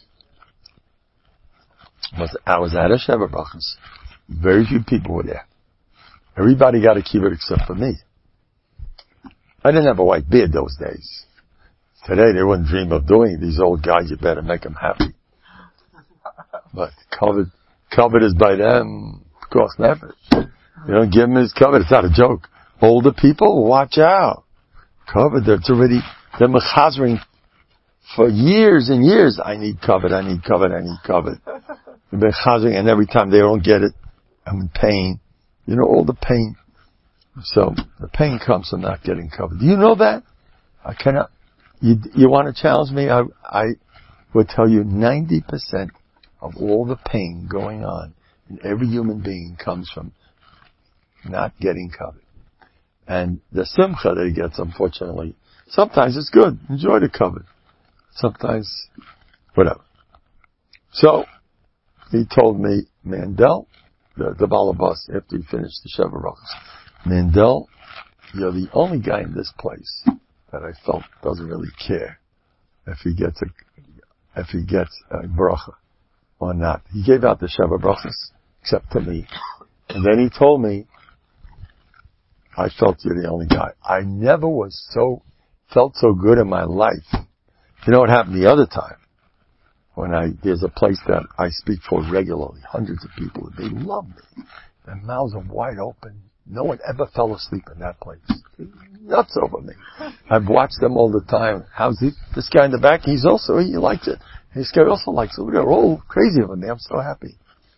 was I was at a Sheva Brachos. Very few people were there. Everybody got a kibbut except for me. I didn't have a white beard those days. Today they wouldn't dream of doing it. These old guys, you better make them happy. But kavod, kavod is by them, of course, never. You don't give them his kavod. It's not a joke. Older people, watch out. Kavod, it's already, they're mechazering for years and years. I need kavod, I need kavod, I need kavod. They've been mechazering, and every time they don't get it, I'm in pain. You know, all the pain. So, the pain comes from not getting kavod. Do you know that? I cannot, you, you want to challenge me? I, I would tell you ninety percent of all the pain going on in every human being comes from not getting kavod. And the simcha that he gets, unfortunately, sometimes it's good. Enjoy the kavod. Sometimes, whatever. So, he told me, Mandel, the, the balabas, after he finished the Sheva Brachos, Mandel, you're the only guy in this place that I felt doesn't really care if he gets a, if he gets a bracha or not. He gave out the Sheva Brachos, except to me. And then he told me, I felt you're the only guy. I never was so, felt so good in my life. You know what happened the other time? When I, there's a place that I speak for regularly, hundreds of people, they love me. Their mouths are wide open. No one ever fell asleep in that place. They're nuts over me. I've watched them all the time. How's he, this guy in the back? He's also, he likes it. This guy also likes it. They're all crazy over me. I'm so happy.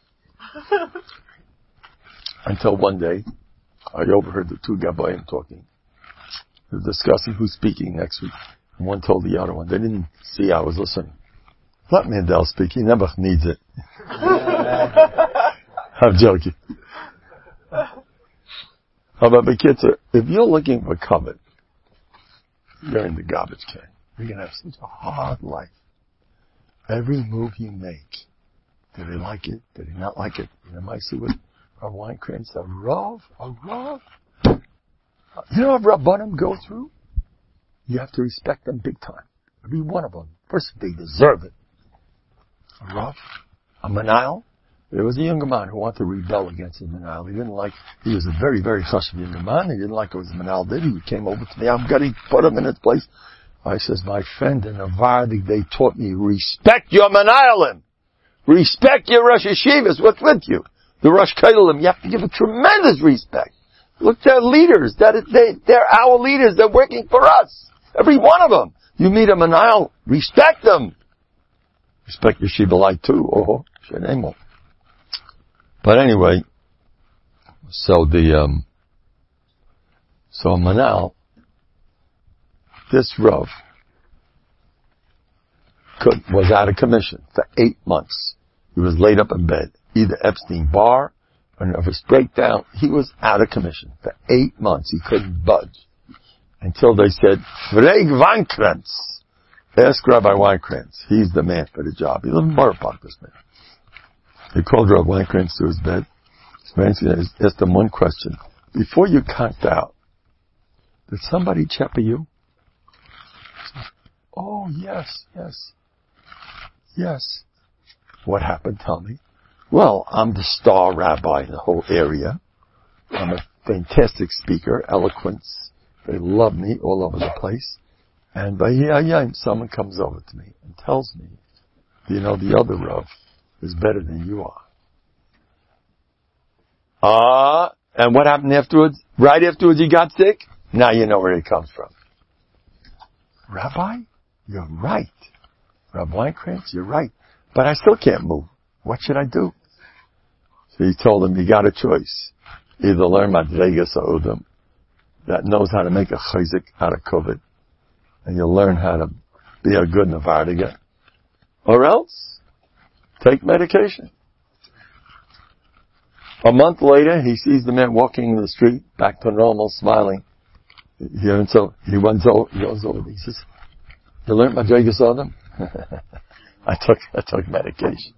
Until one day, I overheard the two Gabayim talking. They were discussing who's speaking next week. And one told the other one. They didn't see I was listening. Let Mandel speak. He never needs it. I'm joking. How about the kids? If you're looking for kavod, you're in the garbage can. You're going to have such a hard life. Every move you make, did they like it? Did they not like it? You know, I see what Rav Weinkrantz, a Rav, a Rav. You know what Rabbanim go through? You have to respect them big time. Every one of them. First, they deserve it. A Rav, a Manal. There was a younger man who wanted to rebel against his Manal. He didn't like, he was a very, very chashuv younger man. He didn't like what his Manal did. He came over to me. I'm going to put him in his place. I says, my friend in Navardik, they taught me, respect your Manalim. Respect your Rosh Yeshivas. What's with you? The Rosh Kodelim, you have to give a tremendous respect. Look, they're leaders. That is, they, they're our leaders. They're working for us. Every one of them. You meet a Manal, respect them. Respect your Shiva light too. Oh, Shenemo. But anyway, so the, um, so Manal, this Rav could, was out of commission for eight months. He was laid up in bed. either Epstein-Barr or nervous breakdown. He was out of commission for eight months. He couldn't budge until they said, Freg Weinkrantz. Ask Rabbi Weinkrantz. He's the man for the job. He lived in Borough Park, this man. They called Rabbi Weinkrantz to his bed. This man asked him one question. Before you conked out, did somebody chepper you? Said, oh, yes, yes, yes. What happened? Tell me. Well, I'm the star rabbi in the whole area. I'm a fantastic speaker, eloquence. They love me all over the place. And by yeah, someone comes over to me and tells me, you know, the other Rav is better than you are. Ah, uh, and what happened afterwards? Right afterwards he got sick? Now you know where it comes from. Rabbi, you're right. Rabbi Weinkrantz, you're right. But I still can't move. What should I do? So he told him, you got a choice. Either learn Madrega Sa'udim, that knows how to make a chayzik out of COVID, and you'll learn how to be a good Navardiga, or else take medication. A month later, he sees the man walking in the street, back to normal, smiling. He, and so he runs over, he goes over, he says, you learned Madrega Sa'udim? I took, I took medication.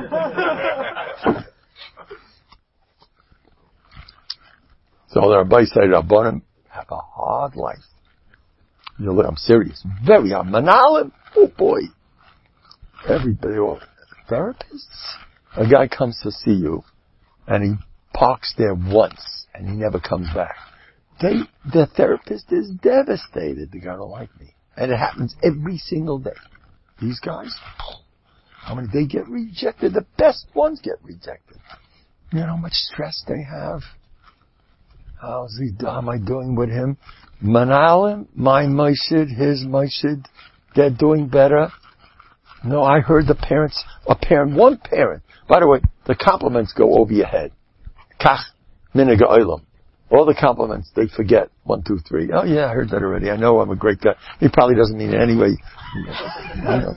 So the Rabbi said, Rabbanim have a hard life. You know, I'm serious. Very hard. Manalim, oh boy. Everybody, all therapists. A guy comes to see you, and he parks there once, and he never comes back. They, the therapist is devastated. The guy don't like me. And it happens every single day. These guys, how many, they get rejected. The best ones get rejected. You know how much stress they have? How's he, how am I doing with him? Manalim, my Moshid, his Moshid, they're doing better. No, I heard the parents, a parent, one parent. By the way, the compliments go over your head. Kach minhag ha'olam. All the compliments, they forget. One, two, three. Oh yeah, I heard that already. I know I'm a great guy. He probably doesn't mean it anyway. You know.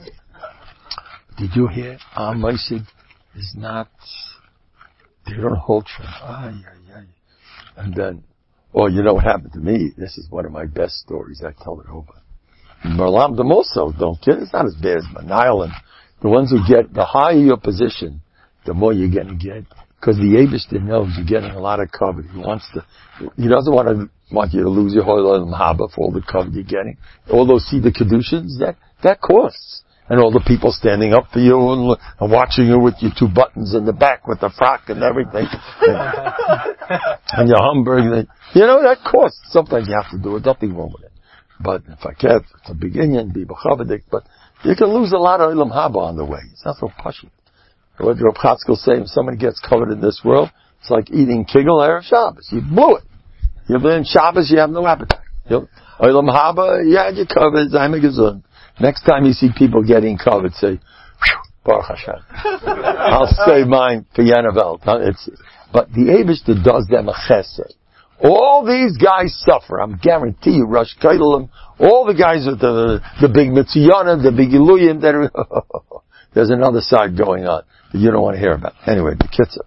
Did you hear? Our Moshid is not, they don't hold true. Ay, ay, ay. And then, oh, you know what happened to me? This is one of my best stories. I tell it over. Merlam them also, don't get, it's not as bad as Manalim. The ones who get, the higher your position, the more you're going to get. Because the Eibishter knows you're getting a lot of cover. He wants to, he doesn't want to, want you to lose your whole Mahaba for all the cover you're getting. All those see the Kedushians, that, that costs. And all the people standing up for you and, and watching you with your two buttons in the back with the frock and everything. and, and your Hamburg. You know, that costs. Sometimes you have to do it. Nothing wrong with it. But if I can't, it's a beginning, be b'chavadik. But you can lose a lot of Ilam Haba on the way. It's not so pushy. What Reb Chatzkel say, if somebody gets covered in this world, it's like eating kigel Erev Shabbos. You blew it. You've been in Shabbos, you have no appetite. Ilam Haba, you had your covered, Zayme Gesund. Next time you see people getting covered, say, Baruch Hashem. I'll save mine for Yanavelt. It's, but the Eibishter does them a chesed. All these guys suffer. I'm guarantee you, Rosh Kaidalim, all the guys with the, the big Mitzuyana, the big Iluyim, that are, there's another side going on that you don't want to hear about. Anyway, the Kitzur.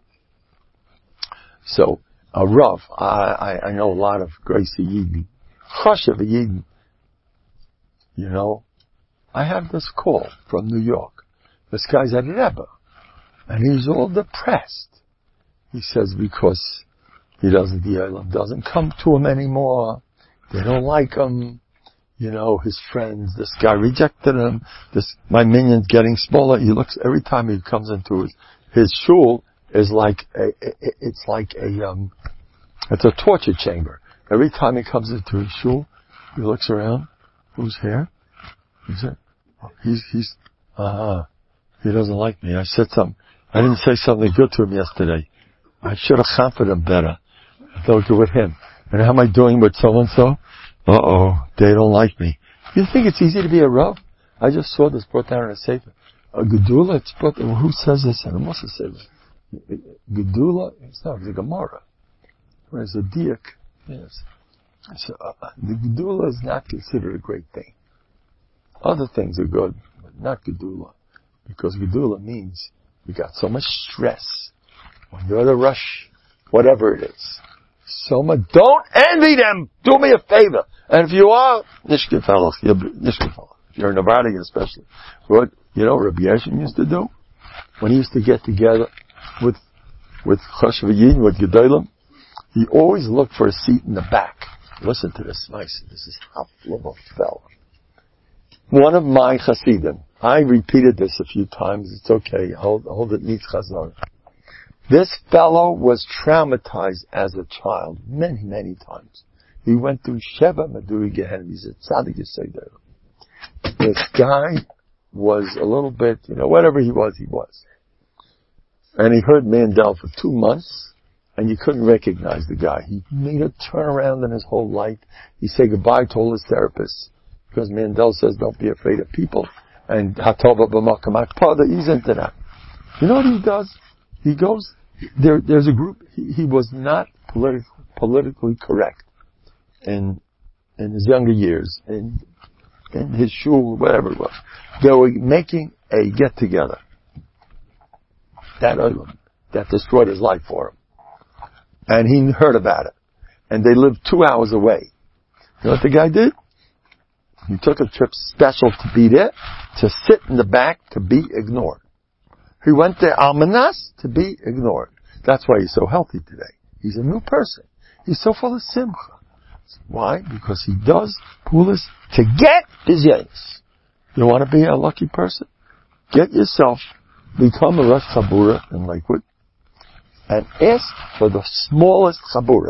So, a Rav, I, I, I know a lot of Gracie Yidin, Choshev Yidin. You know, I have this call from New York. This guy's at Rebbe, and he's all depressed. He says because he doesn't, the Olam doesn't come to him anymore. They don't like him. You know, his friends, this guy rejected him. This, my minion's getting smaller. He looks, every time he comes into his, his shul is like a, it's like a, um, it's a torture chamber. Every time he comes into his shul, he looks around. Who's here? He said, he's, he's, uh-huh. He doesn't like me. I said something. I didn't say something good to him yesterday. I should have comforted him better. I thought it with him. And how am I doing with so-and-so? Uh-oh, they don't like me. You think it's easy to be a Rav? I just saw this brought down in a sefer. A Gedula, it's brought down, who says this in a Musa sefer? Gedula, it's not, it's a Gemara. Whereas a Diak, yes. So, uh, the Gedula is not considered a great thing. Other things are good, but not Gedula. Because Gedula means You got so much stress. When you're the rush, whatever it is. So much, don't envy them! Do me a favor! And if you are, nishke fellow, nishke fellow. If you're in Nevada especially. What, you know, Rabbi Yashin used to do? When he used to get together with, with Chashvayin, with Gedolim, he always looked for a seat in the back. Listen to this, nice. This is how full of a fellow. One of my Hasidim, I repeated this a few times, it's okay, hold, hold it needs chazon. This fellow was traumatized as a child many, many times. He went through Sheva Maduri Gehenna. He's a tzaddik yeseder. This guy was a little bit, you know, whatever he was, he was. And he heard Mandel for two months, and you couldn't recognize the guy. He made a turnaround in his whole life. He said goodbye to all his therapists, because Mandel says don't be afraid of people. And Hatova B'Makam Akpada, he's into that. You know what he does? He goes, there, there's a group, he, he was not politi- politically correct in, in his younger years, in, in his shul, whatever it was. They were making a get-together. That, uh, that destroyed his life for him. And he heard about it. And they lived two hours away. You know what the guy did? He took a trip special to be there, to sit in the back, to be ignored. He went there, almanas, to be ignored. That's why he's so healthy today. He's a new person. He's so full of simcha. Why? Because he does pulis to get bizyanis. You want to be a lucky person? Get yourself, become a Rosh Chabura in Lakewood, and ask for the smallest Chabura.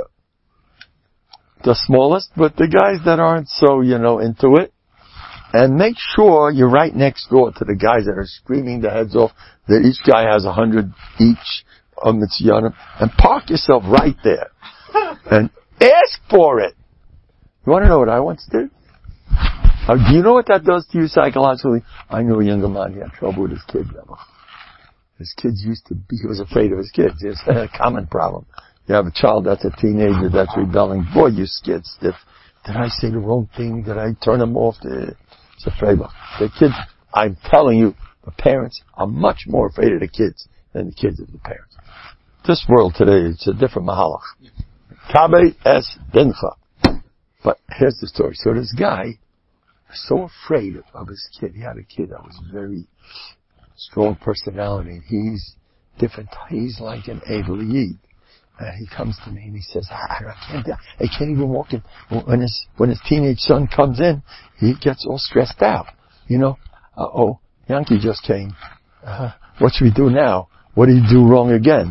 The smallest, but the guys that aren't so, you know, into it. And make sure you're right next door to the guys that are screaming their heads off that each guy has a hundred each of Mitzyanim, and park yourself right there. And ask for it. You want to know what I once did? Uh, do you know what that does to you psychologically? I knew a younger man, he had trouble with his kids. His kids used to be, he was afraid of his kids. It's a common problem. You have a child that's a teenager that's rebelling. Boy, you scared stiff. Did I say the wrong thing? Did I turn them off? It's a favor. The kids, I'm telling you, the parents are much more afraid of the kids than the kids of the parents. This world today, it's a different mahalach. Kabe es dincha. But here's the story. So this guy was so afraid of his kid. He had a kid that was very strong personality. He's different. He's like an Abel Yid. And he comes to me and he says, I, I can't, I can't even walk in. When his, when his teenage son comes in, he gets all stressed out. You know, uh, oh, Yankee just came. Uh, what should we do now? What did he do wrong again?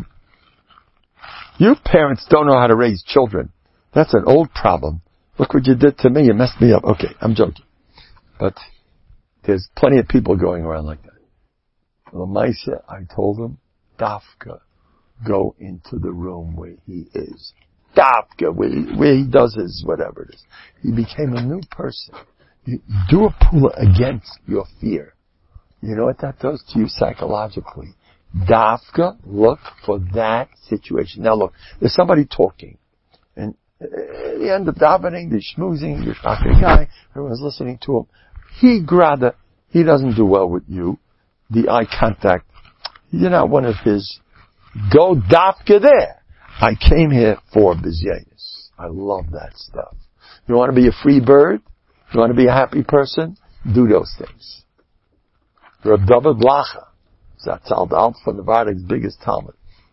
You parents don't know how to raise children. That's an old problem. Look what you did to me. You messed me up. Okay, I'm joking. But there's plenty of people going around like that. Lamaisa, I told him, Dafka, go into the room where he is. Dafka, where he, where he does his whatever it is. He became a new person. You do a pula against your fear. You know what that does to you psychologically? Dafka, look for that situation. Now look, there's somebody talking. And at the end of davening, they're schmoozing, you're talking to a guy, everyone's listening to him. He grada, he doesn't do well with you. The eye contact, you're not one of his. Go dafka there. I came here for bizyanis. I love that stuff. You want to be a free bird? You want to be a happy person? Do those things. Reb David Blacha, Zatzal Dal from Nevada's biggest Talmud.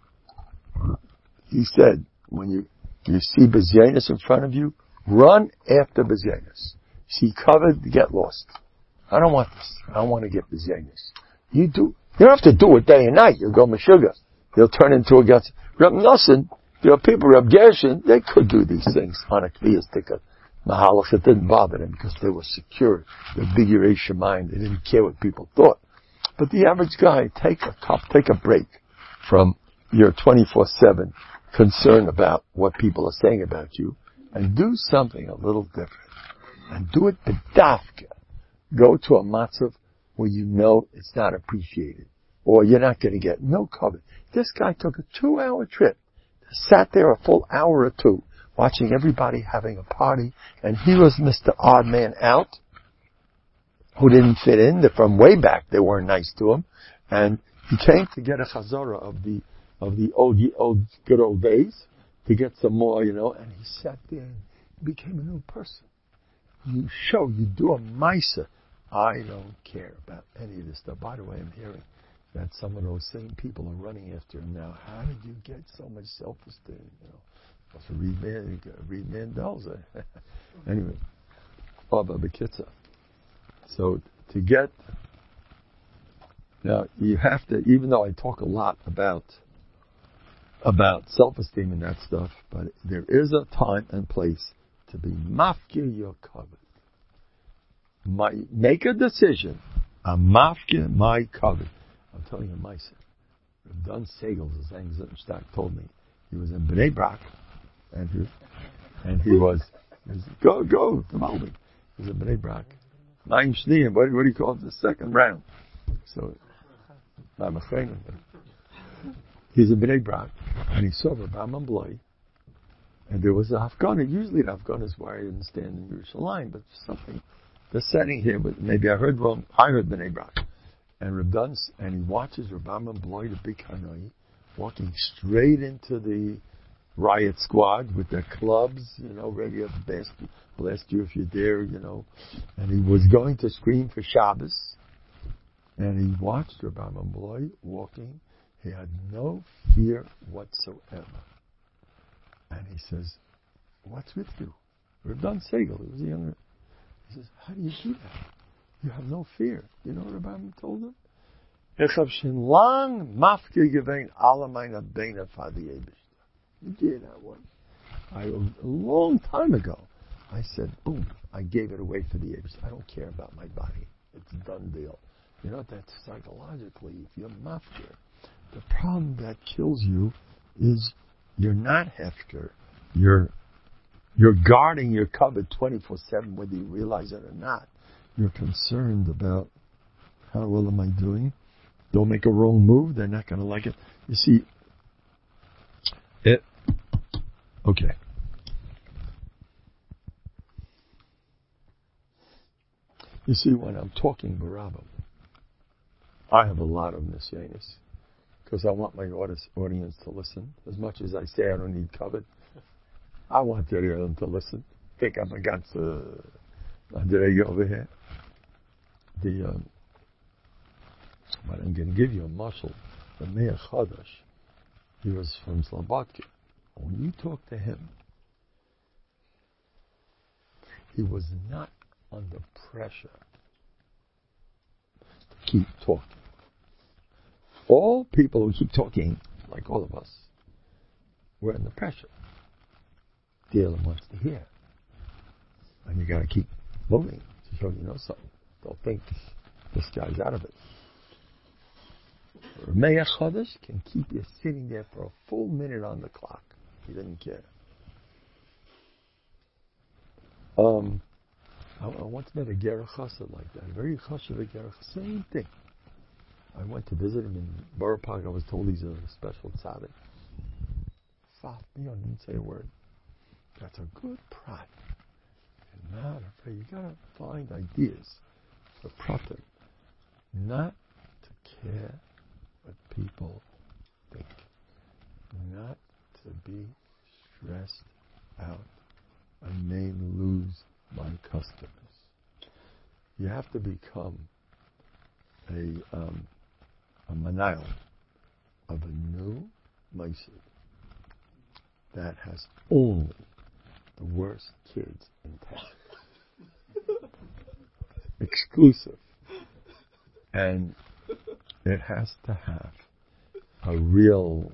He said, when you, you see bizyanis in front of you, run after bizyanis. See covered, get lost. I don't want this. I don't want to get bizyanis. You do, you don't have to do it day and night. You'll go Meshuggah. You'll turn into a guts. Reb Nosson, there are people, Reb Gershon, they could do these things on a Kviyas ticket. Mahalach, it didn't bother them because they were secure. They're big Yerusha mind. They didn't care what people thought. But the average guy, take a cup, take a break from your twenty-four seven concern about what people are saying about you and do something a little different. And do it bedafka. Go to a matzav where you know it's not appreciated. Or you're not going to get no cover. This guy took a two hour trip. Sat there a full hour or two watching everybody having a party. And he was Mister Odd Man Out who didn't fit in. They're from way back. They weren't nice to him. And He came to get a chazara of the of the old old good old days, to get some more, you know. And he sat there and became a new person. You show, you do a maisa. I don't care about any of this stuff. By the way, I'm hearing that some of those same people are running after him now. How did you get so much self-esteem? You know, also read man, read Mendelza. Anyway, Baba Bekitza. So to get now, you have to. Even though I talk a lot about about self-esteem and that stuff, but there is a time and place to be mafkir your covet. My, make a decision. I'm mafkir my covet. I'm telling you, my son, Don Segel, the Zangzimstak, told me he was in Bnei Brak, and he, and he was, he was go go to Malbim. He was in Bnei Brak. Nine Shneim. What, what do you call it? The second round. So, I'm a friend. He's in Bnei Brak, and he saw Rabbi Mambloi, and there was a Hafganah. Usually the Hafganah is where I didn't stand in Yerushalayim, but something, the setting here, but maybe I heard wrong. I heard Bnei Brak. And Reb Duns, and he watches Rabbi Mambloi, the big Hanoi, walking straight into the riot squad with their clubs, you know, ready to blast, blast you if you're there, you know. And he was going to scream for Shabbos, and he watched Rabbi Mambloi walking. He had no fear whatsoever. And he says, "What's with you?" Reb Don Segel, he was a younger. He says, "How do you do that? You have no fear." You know what Rabbi told him? Ich hab schon lang mafkir gewein alle meine Beine for the Eibishter. You did that one. I, a long time ago, I said, boom, I gave it away for the Eibishter. I don't care about my body. It's a done deal. You know, that psychologically, if you're mafkir, the problem that kills you is you're not hefker. You're, you're guarding your covet twenty-four seven, whether you realize it or not. You're concerned about how well am I doing? Don't make a wrong move. They're not going to like it. You see, it, okay. You see, when I'm talking Barabba, I have a lot of nisyanis because I want my audience to listen. As much as I say I don't need covet, I want them to listen. Think I'm against the Andrei over here. The, um, but I'm going to give you a muscle. The Meir Chadash, he was from Slobodka. When you talk to him, he was not under pressure to keep talking. All people who keep talking, like all of us, we're under pressure. Dealer wants to hear. And you got to keep moving to show you know something. Don't think this guy's out of it. Meir Chodesh can keep you sitting there for a full minute on the clock. He didn't care. Um, I, I once met a Ger Chassid like that. A very chashiv Ger Chassid. Same thing. I went to visit him in Borough Park. I was told he's a special tzaddik. Fought me on, didn't say a word. That's a good prat. You're not afraid. You gotta find ideas for pratim. Not to care what people think. Not to be stressed out. I may lose my customers. You have to become a um, a manayil of a new meisid that has only the worst kids in town. Exclusive. And it has to have a real,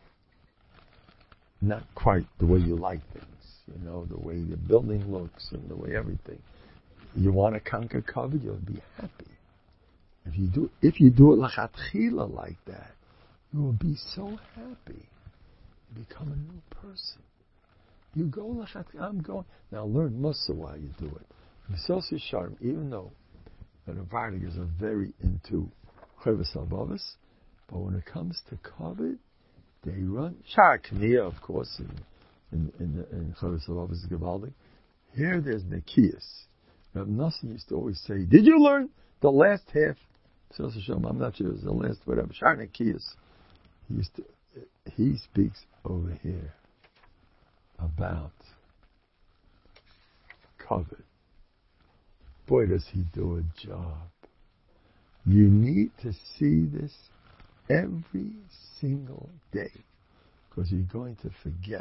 not quite the way you like things, you know, the way the building looks and the way everything. You want to conquer covet, you'll be happy. If you do, if you do it lachatchila like that, you will be so happy. You become a new person. You go lachatchila. I'm going now. Learn Musa while you do it. Misos Yisharim, even though the Novardigas are very into Chavis Albavis, but when it comes to covet, they run Shar Kniya, of course, in in in, in Chavis Albavis Gavaldi. Here, there's Nikias. Now, Nassim used to always say, "Did you learn the last half So I'm not sure it was the last whatever. Sharnakias. He used to. He speaks over here about covet. Boy, does he do a job. You need to see this every single day, because you're going to forget.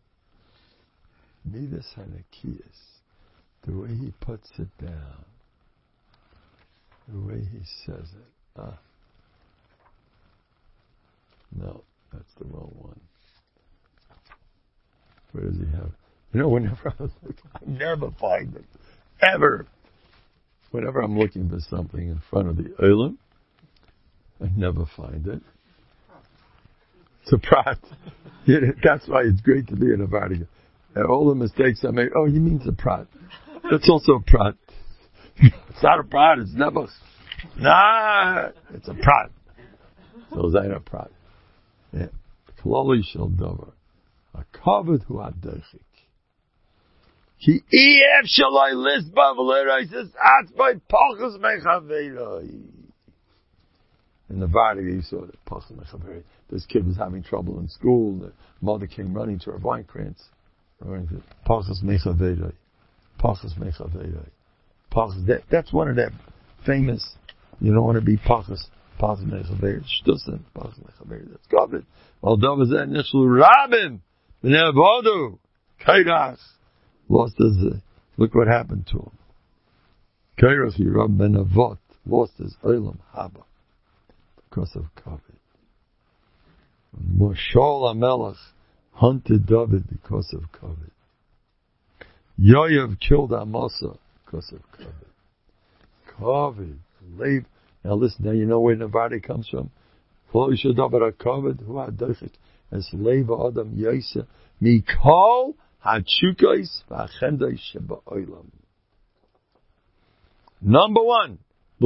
Midas Hanakias, the way he puts it down, the way he says it. Ah. No, that's the wrong one. Where does he have? You know, whenever I was looking, I never find it. Ever. Whenever I'm looking for something in front of the Olam, I never find it. It's a prat. That's why it's great to be in a Vardiga. All the mistakes I make, oh, you mean it's a prat. That's also a prat. It's not a prat, it's never. Nah, it's a prat. So it's a prat. Yeah. Klali shel davar. A covered who had derchik. Ki ef shalai list bavlerai says at by pachas mechaveroi. In the Vardiga, you saw that pachas mechaveroi. This kid was having trouble in school. The mother came running to her Weinkrantz. Pachas mechaveroi. Pachas mechaveroi. Pachas. That, that's one of them famous. You don't want to be pachas. Pachas mechaveroi. Shtusen. Pachas mechaveroi. That's covered. Well, Davazet nishlu rabim. V'nevodu. Kairas. Lost his, uh, look what happened to him. Kairos Yerab ben Avot lost his Olam Haba because of COVID. Moshol HaMelech hunted David because of COVID. Yoav killed Amasa because of COVID. COVID. Leave. Now listen, now you know where Navadi comes from? Chloisha David HaKovid, who had Dochik, as Leva Adam Yosef, Mikol Number one,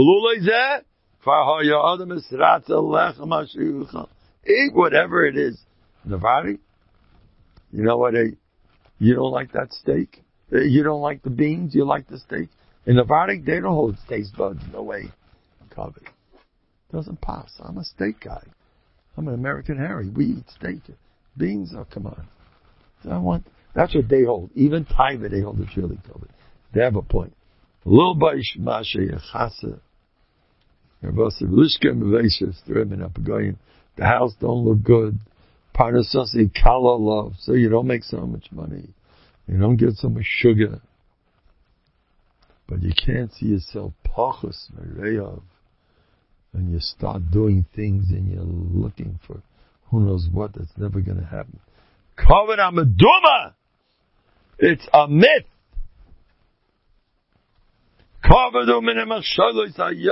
eat whatever it is. Navari, you know what? A, you don't like that steak? You don't like the beans? You like the steak? In Navari, they don't hold taste buds. No way. Covered. Doesn't pass. I'm a steak guy. I'm an American Harry. We eat steak. Beans? Oh, come on. I want. That's what they hold. Even Taiva, they hold it surely covered. They have a point. Lil Baish Masha Yachasa. The house don't look good. Parnasasi Kala love. So you don't make so much money. You don't get so much sugar. But you can't see yourself pachas mereyav. And you start doing things and you're looking for who knows what that's never going to happen. Covered Amaduma! It's a myth. Covered